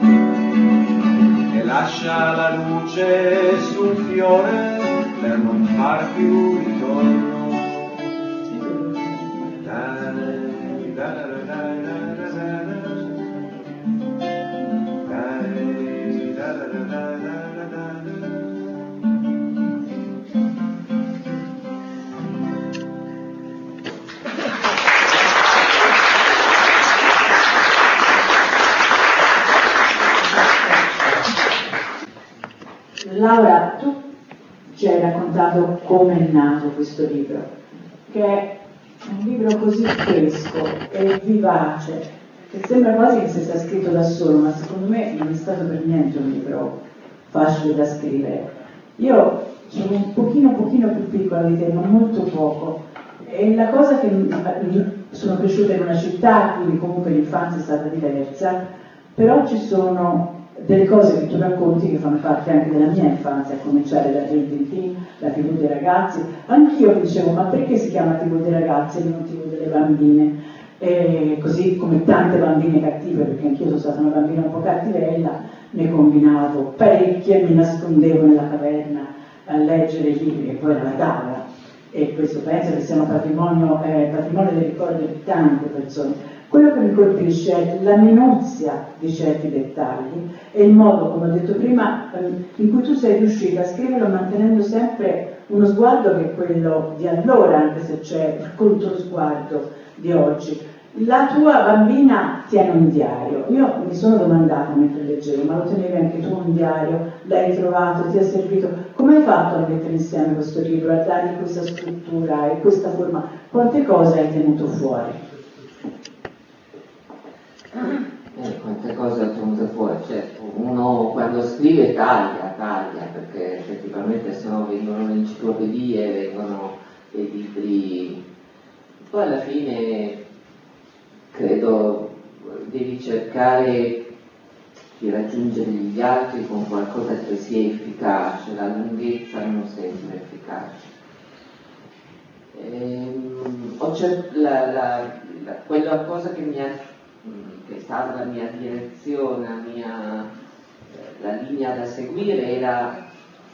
che lascia la luce sul fiore per non far più ritorno. Dai, dai, dai, dai. Laura, tu ci hai raccontato come è nato questo libro, che è un libro così fresco e vivace, che sembra quasi che si sia scritto da solo, ma secondo me non è stato per niente un libro facile da scrivere. Io sono un pochino, pochino più piccola di te, ma molto poco, e la cosa che sono cresciuta in una città, quindi comunque l'infanzia è stata diversa, però ci sono delle cose che tu racconti che fanno parte anche della mia infanzia, a cominciare da Tintin, la tivù dei ragazzi. Anch'io mi dicevo, ma perché si chiama tivù dei ragazzi e non tivù delle bambine? E così come tante bambine cattive, perché anch'io sono stata una bambina un po' cattivella, ne combinavo parecchie, mi nascondevo nella caverna a leggere i libri che poi era la tavola, e questo penso che sia un patrimonio, eh, patrimonio del ricordo di tante persone. Quello che mi colpisce è la minuzia di certi dettagli e il modo, come ho detto prima, in cui tu sei riuscita a scriverlo mantenendo sempre uno sguardo che è quello di allora, anche se c'è il controsguardo di oggi. La tua bambina tiene un diario. Io mi sono domandata mentre leggevo, ma lo tenevi anche tu un diario? L'hai trovato? Ti è servito? Come hai fatto a mettere insieme questo libro, a dargli questa struttura e questa forma? Quante cose hai tenuto fuori? Eh, quante cose ho tenuto fuori, certo, uno quando scrive taglia, taglia, perché effettivamente se no vengono le enciclopedie, vengono dei libri, poi alla fine credo devi cercare di raggiungere gli altri con qualcosa che sia efficace, la lunghezza non sempre è efficace. Ehm, ho cer- la, la, la, quella cosa che mi ha che è stata la mia direzione, la, mia, la linea da seguire era,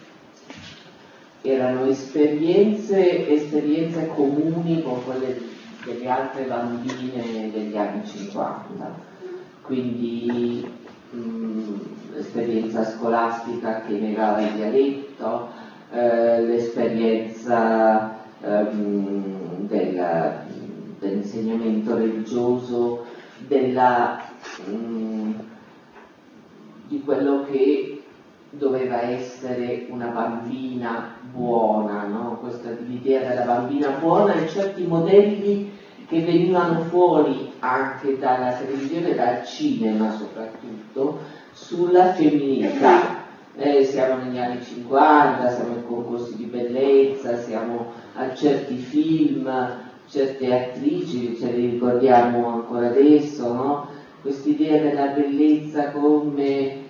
erano esperienze, esperienze comuni con quelle delle altre bambine degli anni cinquanta, quindi mh, l'esperienza scolastica che negava il dialetto, eh, l'esperienza ehm, del, dell'insegnamento religioso, della, mh, di quello che doveva essere una bambina buona, no? Questa l'idea della bambina buona e certi modelli che venivano fuori anche dalla televisione, dal cinema soprattutto, sulla femminilità. Eh, siamo negli anni cinquanta, siamo ai concorsi di bellezza, siamo a certi film, certe attrici, ce le ricordiamo ancora adesso, no? Quest'idea della bellezza come eh,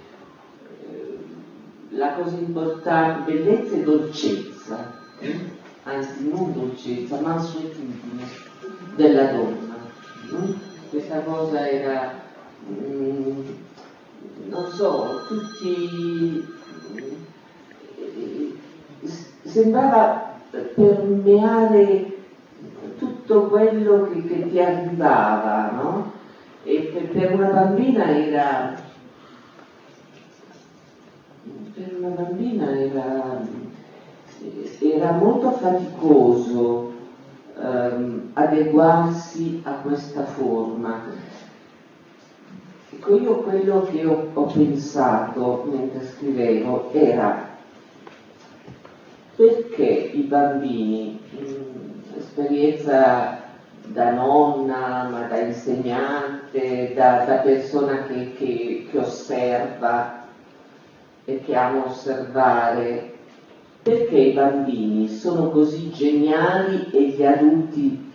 la cosa importante, bellezza e dolcezza, eh? Anzi non dolcezza, ma solitudine della donna. Mm? Questa cosa era, mm, non so, tutti, mm, sembrava permeare tutto quello che, che ti arrivava, no? E per, per una bambina era per una bambina era, era molto faticoso ehm, adeguarsi a questa forma. Ecco, io quello che ho, ho pensato mentre scrivevo era perché i bambini, esperienza da nonna, ma da insegnante, da, da persona che, che, che osserva e che ama osservare, perché i bambini sono così geniali e gli adulti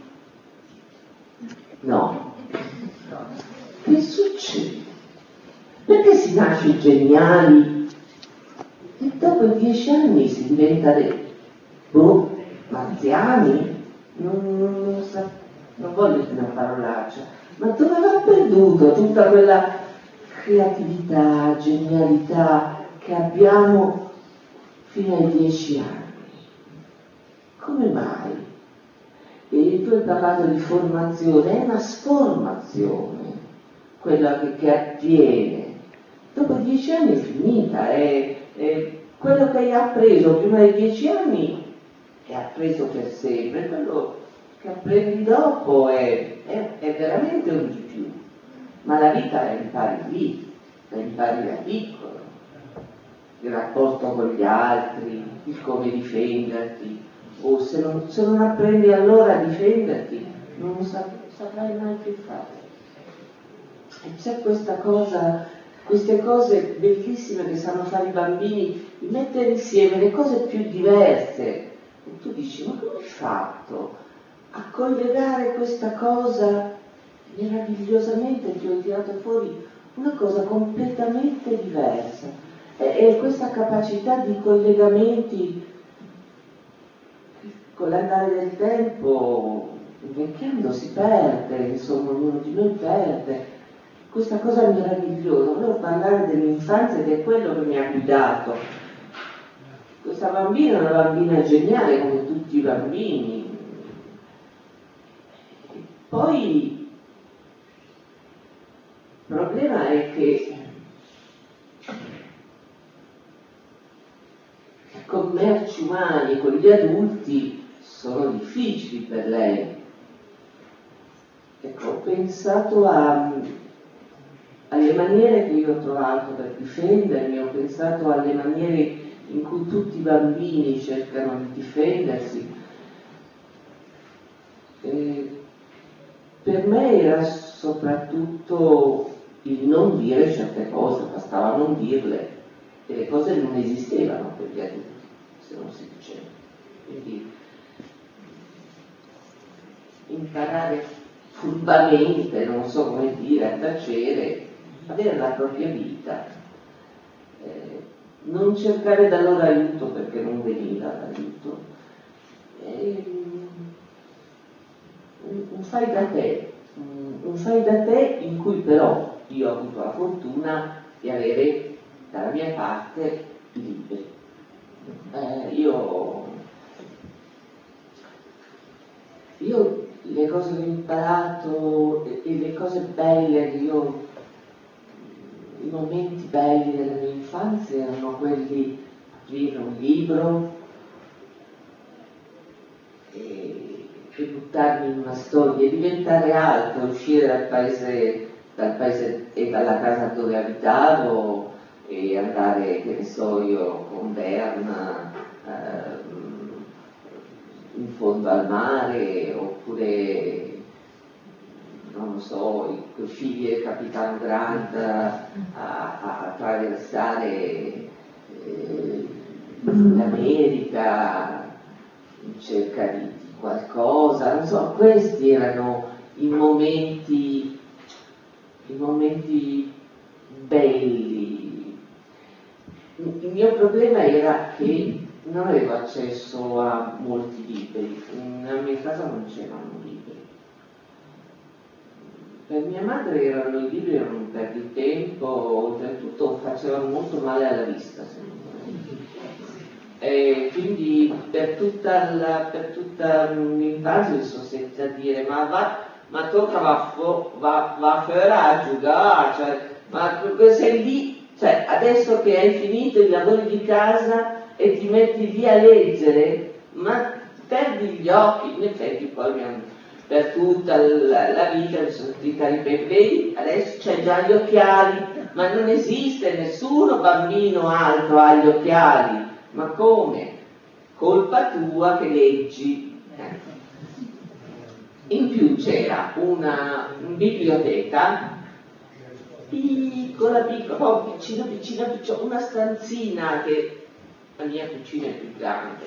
no? Che succede? Perché si nasce geniali e dopo dieci anni si diventa dei boh, anziani? Non, non, non, sa, non voglio dire una parolaccia, ma dove va perduto tutta quella creatività, genialità che abbiamo fino ai dieci anni? Come mai? E tu hai parlato di formazione, è una sformazione quella che, che attiene. Dopo dieci anni è finita, è, è quello che hai appreso prima dei dieci anni è appreso per sempre, quello che apprendi dopo è, è, è veramente un di più, ma la vita la impari lì, la impari da piccolo. il rapporto con gli altri, il come difenderti, o se non, se non apprendi allora a difenderti, non lo saprai mai più fare. E c'è questa cosa, queste cose bellissime che sanno fare i bambini, di mettere insieme le cose più diverse. E tu dici, ma come hai fatto a collegare questa cosa meravigliosamente, ti ho tirato fuori una cosa completamente diversa? E, e questa capacità di collegamenti con l'andare del tempo, invecchiando si perde, insomma, ognuno di noi perde. Questa cosa meravigliosa, volevo parlare dell'infanzia ed è quello che mi ha guidato. Questa bambina è una bambina geniale come tutti i bambini. E poi il problema è che i commerci umani con gli adulti sono difficili per lei. Ecco, ho pensato a, alle maniere che io ho trovato per difendermi, ho pensato alle maniere in cui tutti i bambini cercano di difendersi. E per me era soprattutto il non dire certe cose, bastava non dirle, e le cose non esistevano per gli adulti se non si dicevano. Quindi imparare furbamente, non so come dire, a tacere, avere la propria vita, eh, non cercare da loro aiuto perché non veniva l'aiuto, eh, un, un fai da te, un, un fai da te in cui però io ho avuto la fortuna di avere dalla mia parte i libri. Eh, io, io le cose che ho imparato e, e le cose belle che io, i momenti belli della mia infanzia erano quelli di aprire un libro e, e buttarmi in una storia e diventare altro, uscire dal paese, dal paese e dalla casa dove abitavo e andare, che ne so io, con Berna eh, in fondo al mare, oppure non lo so, i figli del Capitano Grant a, a, a attraversare eh, l'America in cerca di qualcosa, non so, questi erano i momenti, i momenti belli. Il mio problema era che non avevo accesso a molti libri, nella mia casa non c'erano libri. Per mia madre erano i libri, erano un perditempo, oltretutto facevano molto male alla vista, secondo me. E quindi per tutta, la, per tutta l'infanzia mi sono sentita dire ma va, ma tocca va, va, va fuori a giocare, cioè, ma sei lì, cioè adesso che hai finito i lavori di casa e ti metti lì a leggere, ma perdi gli occhi. In effetti poi mi hanno, per tutta la, la vita mi sono sentita ripetere, vedi, adesso c'hai già gli occhiali, ma non esiste nessuno bambino altro ha gli occhiali, ma come? Colpa tua che leggi. In più c'era una, una biblioteca piccola, piccola, proprio vicina, vicina, vicina, una stanzina che la mia cucina è più grande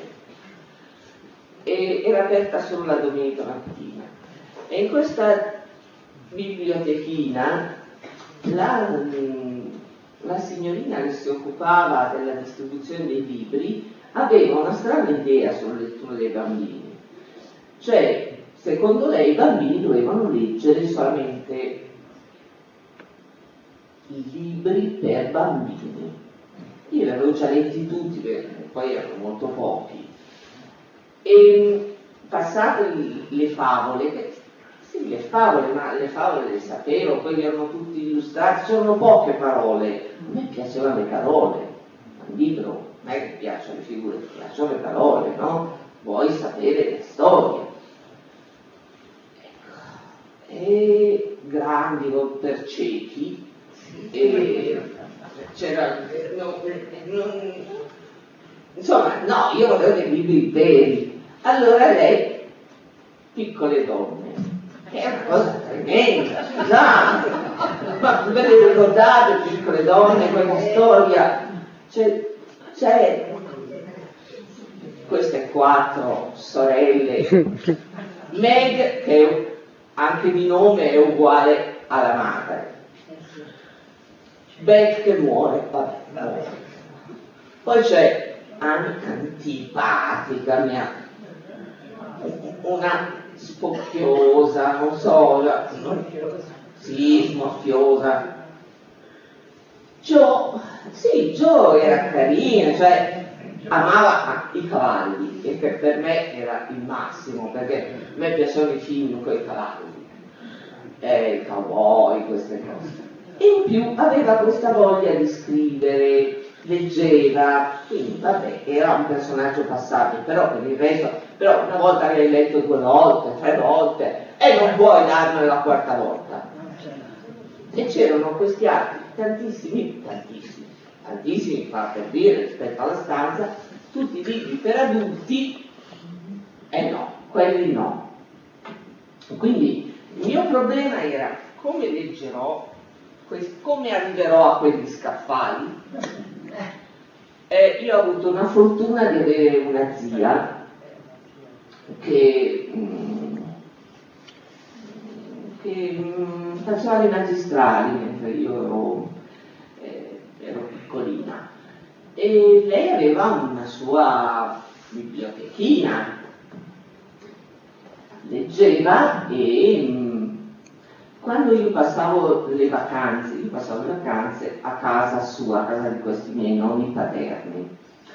e era aperta solo la domenica mattina. E in questa bibliotechina la, la signorina che si occupava della distribuzione dei libri aveva una strana idea sulla lettura dei bambini. Cioè, secondo lei i bambini dovevano leggere solamente i libri per bambini. Io li avevo già letti tutti, perché poi erano molto pochi. E passate le favole, che, sì, le favole, ma le favole le sapevo, quelli erano tutti illustrati, c'erano poche parole. A me piacevano le parole, un libro, non è che piacciono le figure, piacciono le parole, no? Vuoi sapere la storia. Ecco. E grandi per ciechi, e c'era, non, non, insomma, no, io volevo dei libri interi. Allora lei, Piccole donne, è una cosa tremenda, scusate, ma ve le ricordate, Piccole donne, quella storia? C'è, c'è queste quattro sorelle, Meg, che anche di nome è uguale alla madre, Beth che muore, vabbè, vabbè. Poi c'è Annika antipatica, mia, una spocchiosa, non so, non, sì, smorfiosa. Joe, sì, Joe era carina, cioè amava i cavalli, e che per me era il massimo, perché a me piacciono i film con i cavalli, eh, i cowboy, queste cose. E in più aveva questa voglia di scrivere, leggeva, quindi vabbè, era un personaggio passabile, però per il resto, però una volta che l'hai letto due volte, tre volte, e non puoi darmelo la quarta volta. E c'erano questi altri, tantissimi, tantissimi, tantissimi, fa per dire, rispetto alla stanza, tutti i libri per adulti, e no, quelli no. Quindi il mio problema era come leggerò, come arriverò a quegli scaffali. Eh, io ho avuto una fortuna di avere una zia che, mm, che mm, faceva le magistrali mentre io ero, eh, ero piccolina, e lei aveva una sua bibliotechina, leggeva, e mm, quando io passavo le vacanze, io passavo le vacanze a casa sua, a casa di questi miei nonni paterni,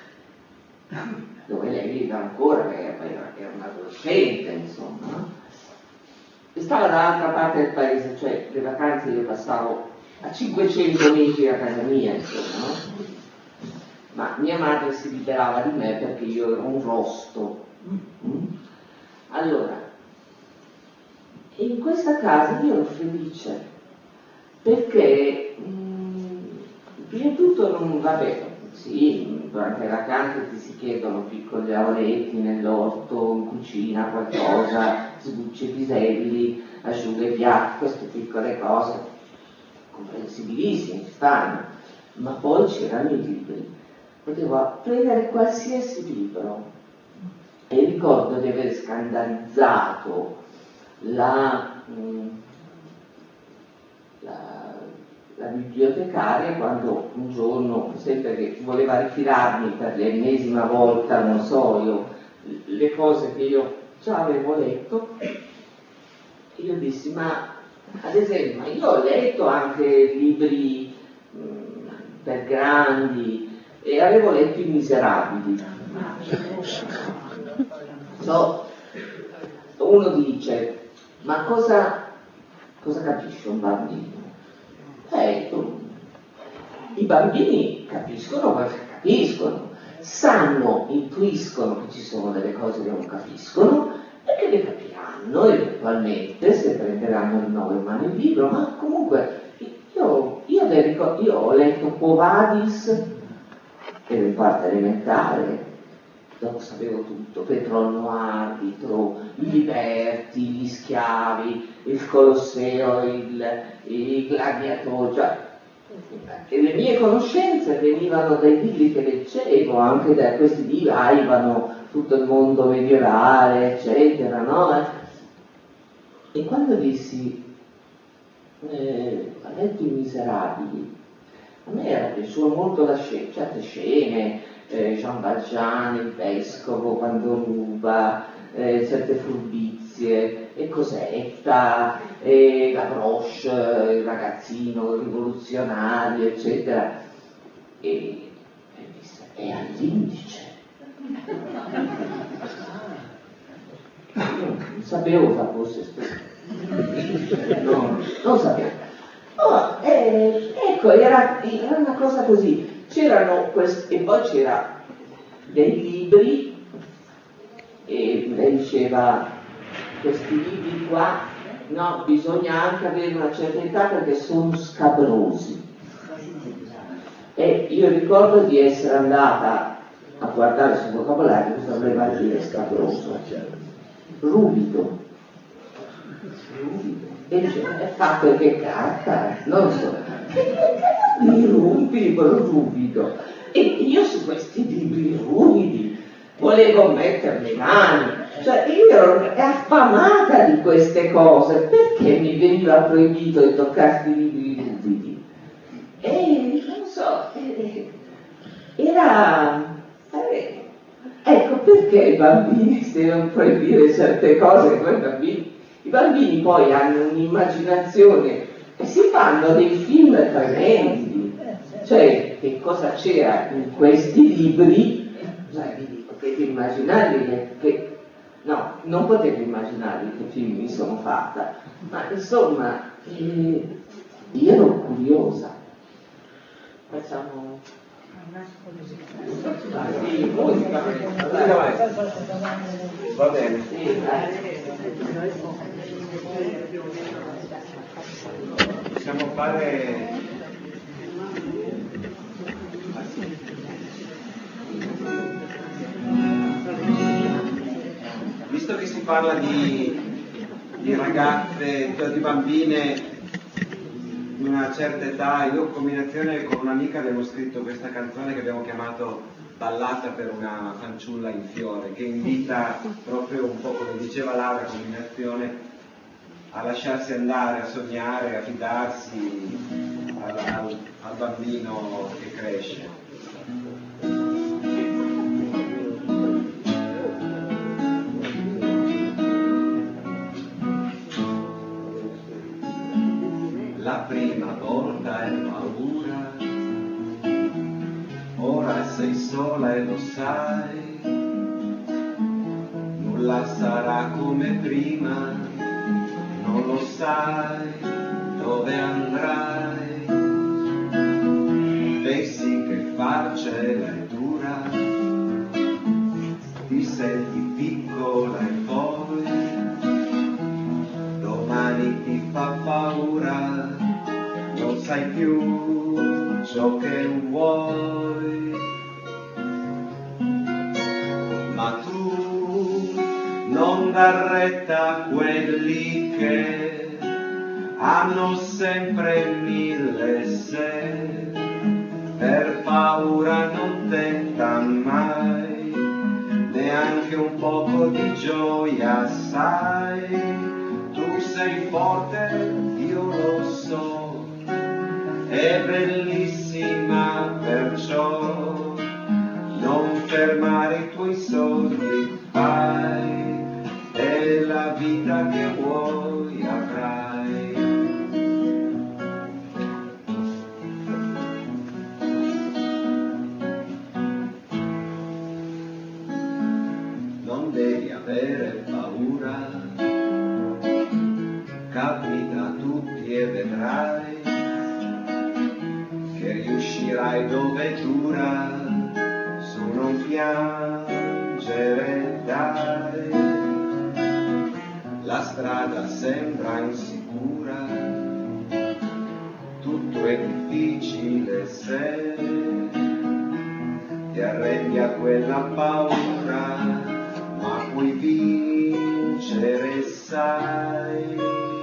dove lei era ancora, era, era un adolescente, insomma, e stava dall'altra parte del paese, cioè le vacanze io passavo a cinquecento metri da casa mia, insomma, no? Ma mia madre si liberava di me perché io ero un rosto. Allora, in questa casa io ero felice, perché mh, prima di tutto non va bene, sì, durante le vacanze ti si chiedono piccoli lavoretti nell'orto, in cucina, qualcosa, sbucci i piselli, asciuga i piatti, queste piccole cose, comprensibilissime, ci stanno, ma poi c'erano i libri, potevo prendere qualsiasi libro, e ricordo di aver scandalizzato La, la, la bibliotecaria quando un giorno, sempre che voleva ritirarmi per l'ennesima volta, non so io, le cose che io già avevo letto, io dissi: ma ad esempio, ma io ho letto anche libri mh, per grandi, e avevo letto I Miserabili. So, uno dice: ma cosa, cosa capisce un bambino? Eh, i bambini capiscono quello che capiscono, sanno, intuiscono che ci sono delle cose che non capiscono e che le capiranno eventualmente se prenderanno di nuovo in mano il libro, ma comunque io, io, dedico, io ho letto Quo Vadis, ero in quarta elementare, dopo sapevo tutto, Petrol Noir, Vitro, i Liberti, gli schiavi, il Colosseo, il, i gladiatori, cioè, e le mie conoscenze venivano dai libri che leggevo, anche da questi libri, arrivano tutto il mondo medievale, eccetera, no? E quando dissi, eh, ho letto I Miserabili, a me era piaciuto molto la scena, certe scene, eh, Jean Valjean, il vescovo quando ruba, eh, certe furbizie, e Cosetta, e la Broche, il ragazzino rivoluzionario, eccetera. E, e disse: è all'indice. Io non sapevo che fosse stato. No, non sapevo. Oh, eh, ecco, era, era una cosa così. C'erano questi, e poi c'era dei libri, e lei diceva: questi libri qua, no, bisogna anche avere una certa età perché sono scabrosi. E io ricordo di essere andata a guardare sul vocabolario cosa voleva dire scabroso, ruvido. E dice, è fatto che carta, non so, i ruvidi, ruvido. E io su questi libri ruvidi volevo mettere le mani, cioè io ero affamata di queste cose, perché mi veniva proibito di toccare questi libri ruvidi? E non so, era... Eh, ecco perché i bambini si devono proibire certe cose, che i bambini, i bambini poi hanno un'immaginazione e si fanno dei film tremendi. Cioè, che cosa c'era in questi libri? Cioè, potete immaginare che... No, non potete immaginare che film mi sono fatta, ma insomma, eh, io ero curiosa. Facciamo... Ah, sì, musica. Va bene. Sì, Possiamo fare... Visto che si parla di, di ragazze, cioè di bambine di una certa età, io in combinazione con un'amica abbiamo scritto questa canzone che abbiamo chiamato Ballata per una fanciulla in fiore, che invita proprio un po', come diceva Laura, combinazione a lasciarsi andare, a sognare, a fidarsi al, al, al bambino che cresce. La prima volta è paura, ora sei sola e lo sai, nulla sarà come prima, non lo sai dove andrai, pensi che farcela è dura, ti senti piccola e poi domani ti fa paura, non sai più ciò che vuoi, ma tu non dar retta a quelli che hanno sempre mille se, per paura non tenta mai, neanche un poco di gioia sai, tu sei forte, io lo so, è bellissima perciò, non fermare i tuoi sogni, fai, è la vita che vuoi avrai. Non devi avere paura, capita a tutti e vedrai che riuscirai dove dura, su non piangere dai, la strada sembra insicura, tutto è difficile se ti arrendi a quella paura, ma puoi vincere sai,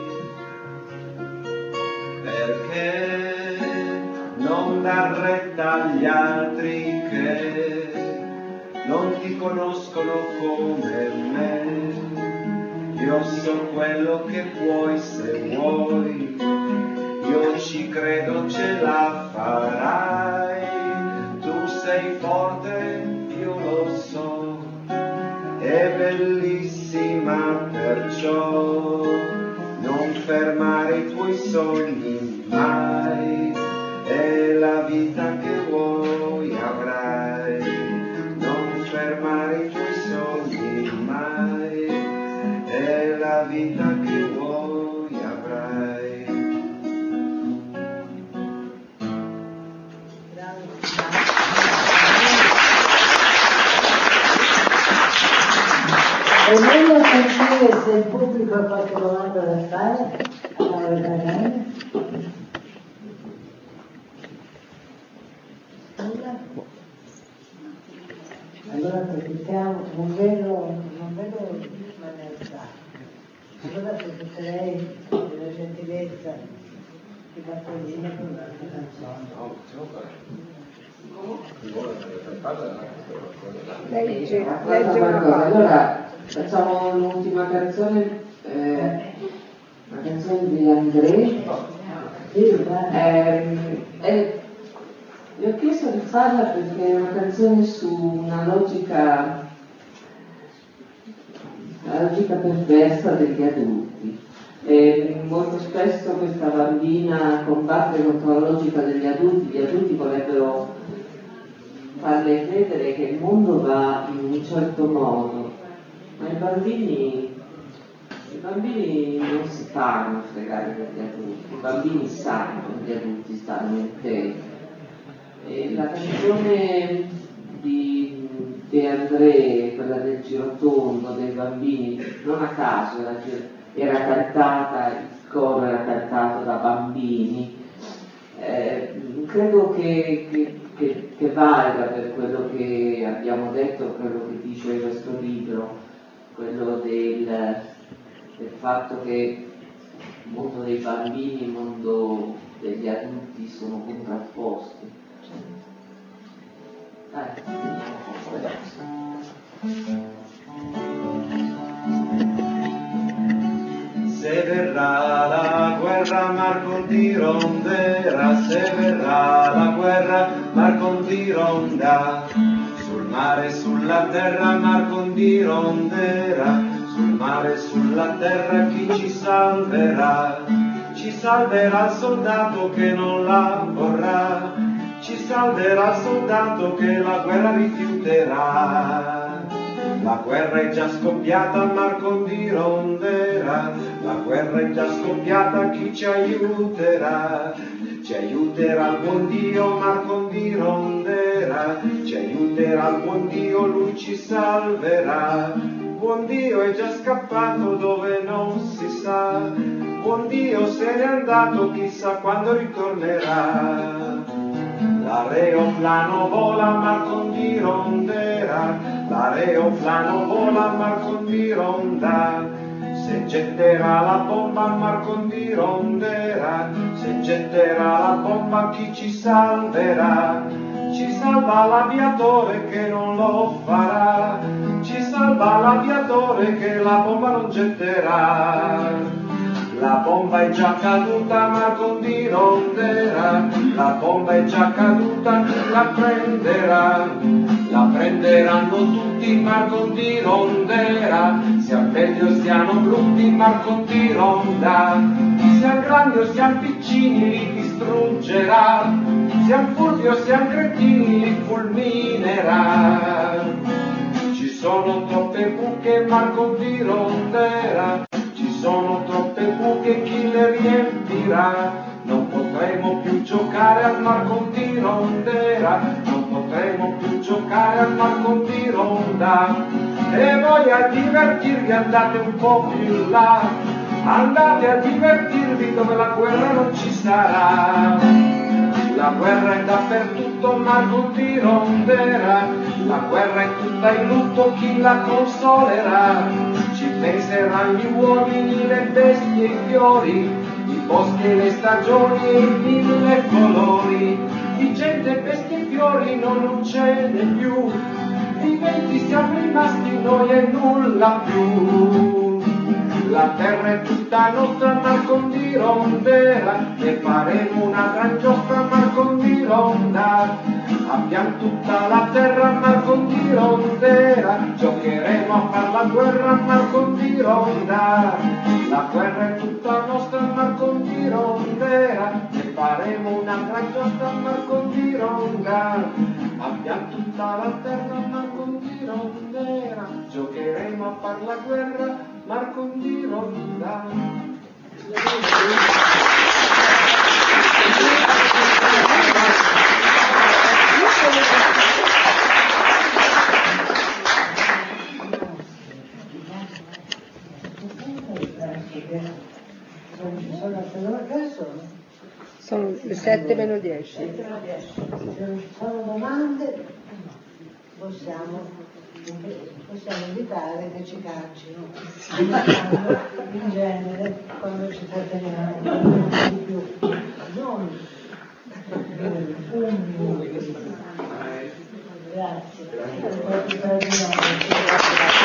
perché non dar retta agli altri che non ti conoscono come me, io so quello che puoi se vuoi, io ci credo ce la farai, tu sei forte, io lo so, è bellissima perciò, non fermare i tuoi sogni mai, è la vita che vuoi avrai, non fermare i tuoi sogni mai, è la vita che vuoi avrai. È meglio sentire se il pubblico ha qualche domanda da fare. Allora, allora approfittiamo, non vedo, non vedo manerza. Allora approfitterei della gentilezza di Bartolino con un'altra canzone. Legge, legge una cosa. Allora facciamo l'ultima canzone, eh, una canzone di André. Eh, eh, vi ho chiesto di farla perché è una canzone su una logica, la logica perversa degli adulti. E molto spesso questa bambina combatte contro la logica degli adulti, gli adulti vorrebbero farle credere che il mondo va in un certo modo, ma i bambini, i bambini non si fanno fregare dagli adulti, i bambini sanno che gli adulti stanno in te. E la canzone di De André, quella del girotondo dei bambini, non a caso era, era cantata, il coro era cantato da bambini, eh, credo che, che, che, che valga per quello che abbiamo detto, quello che dice questo libro, quello del, del fatto che il mondo dei bambini e il mondo degli adulti sono contrapposti. Se verrà la guerra, Marco di Rondera, se verrà la guerra, Marco di Ronda, sul mare e sulla terra, Marco di Rondera, sul mare e sulla terra chi ci salverà? Ci salverà il soldato che non la vorrà, ci salverà il soldato che la guerra rifiuterà. La guerra è già scoppiata a Marco di Rondera, la guerra è già scoppiata, chi ci aiuterà? Ci aiuterà il buon Dio Marco di Rondera, ci aiuterà il buon Dio, lui ci salverà. Buon Dio è già scappato dove non si sa, buon Dio se n'è andato, chissà quando ritornerà. L'aeroplano vola Marco di Rondera, l'aeroplano vola Marco di Ronda, se getterà la bomba Marco di Rondera, se getterà la bomba chi ci salverà? Ci salva l'aviatore che non lo farà, ci salva l'aviatore che la bomba non getterà. La bomba è già caduta, Marco di Rondera, la bomba è già caduta, chi la prenderà? La prenderanno tutti, Marco di Rondera, siamo belli o siamo brutti, Marco di Ronda, siamo grandi o siamo piccini, li distruggerà, siamo furbi o siamo cretini, li fulminerà. Ci sono troppe buche, Marco di Rondera, ci sono troppe buche, chi le riempirà? Non potremo più giocare al Marco di Rondera, non potremo più giocare al Marco di Ronda. E voi a divertirvi andate un po' più là, andate a divertirvi dove la guerra non ci sarà. La guerra è dappertutto, Marco di Rondera, la guerra è tutta in lutto, chi la consolerà? Ci penseranno gli uomini, le bestie, i fiori, i boschi e le stagioni e i mille colori. Di gente, bestie e fiori non ce n'è più, viventi siamo rimasti noi e nulla più. La terra è tutta nostra, Marco di Rondera, ne faremo una gran giostra, Marco di Ronda. Abbiamo tutta la terra, Marco di Rondera, giocheremo a far la guerra, Marco di Ronda. La guerra è tutta nostra, Marco di Rondera, ne faremo una gran giostra, Marco di Ronda. Abbiamo tutta la terra, Marco di Rondera, giocheremo a far la guerra, Marco di Ronda. Sono le sette meno dieci. Se non ci sono domande, possiamo, possiamo evitare che ci cancino, in genere quando ci tratteniamo di più, non un minuto. Grazie. Grazie.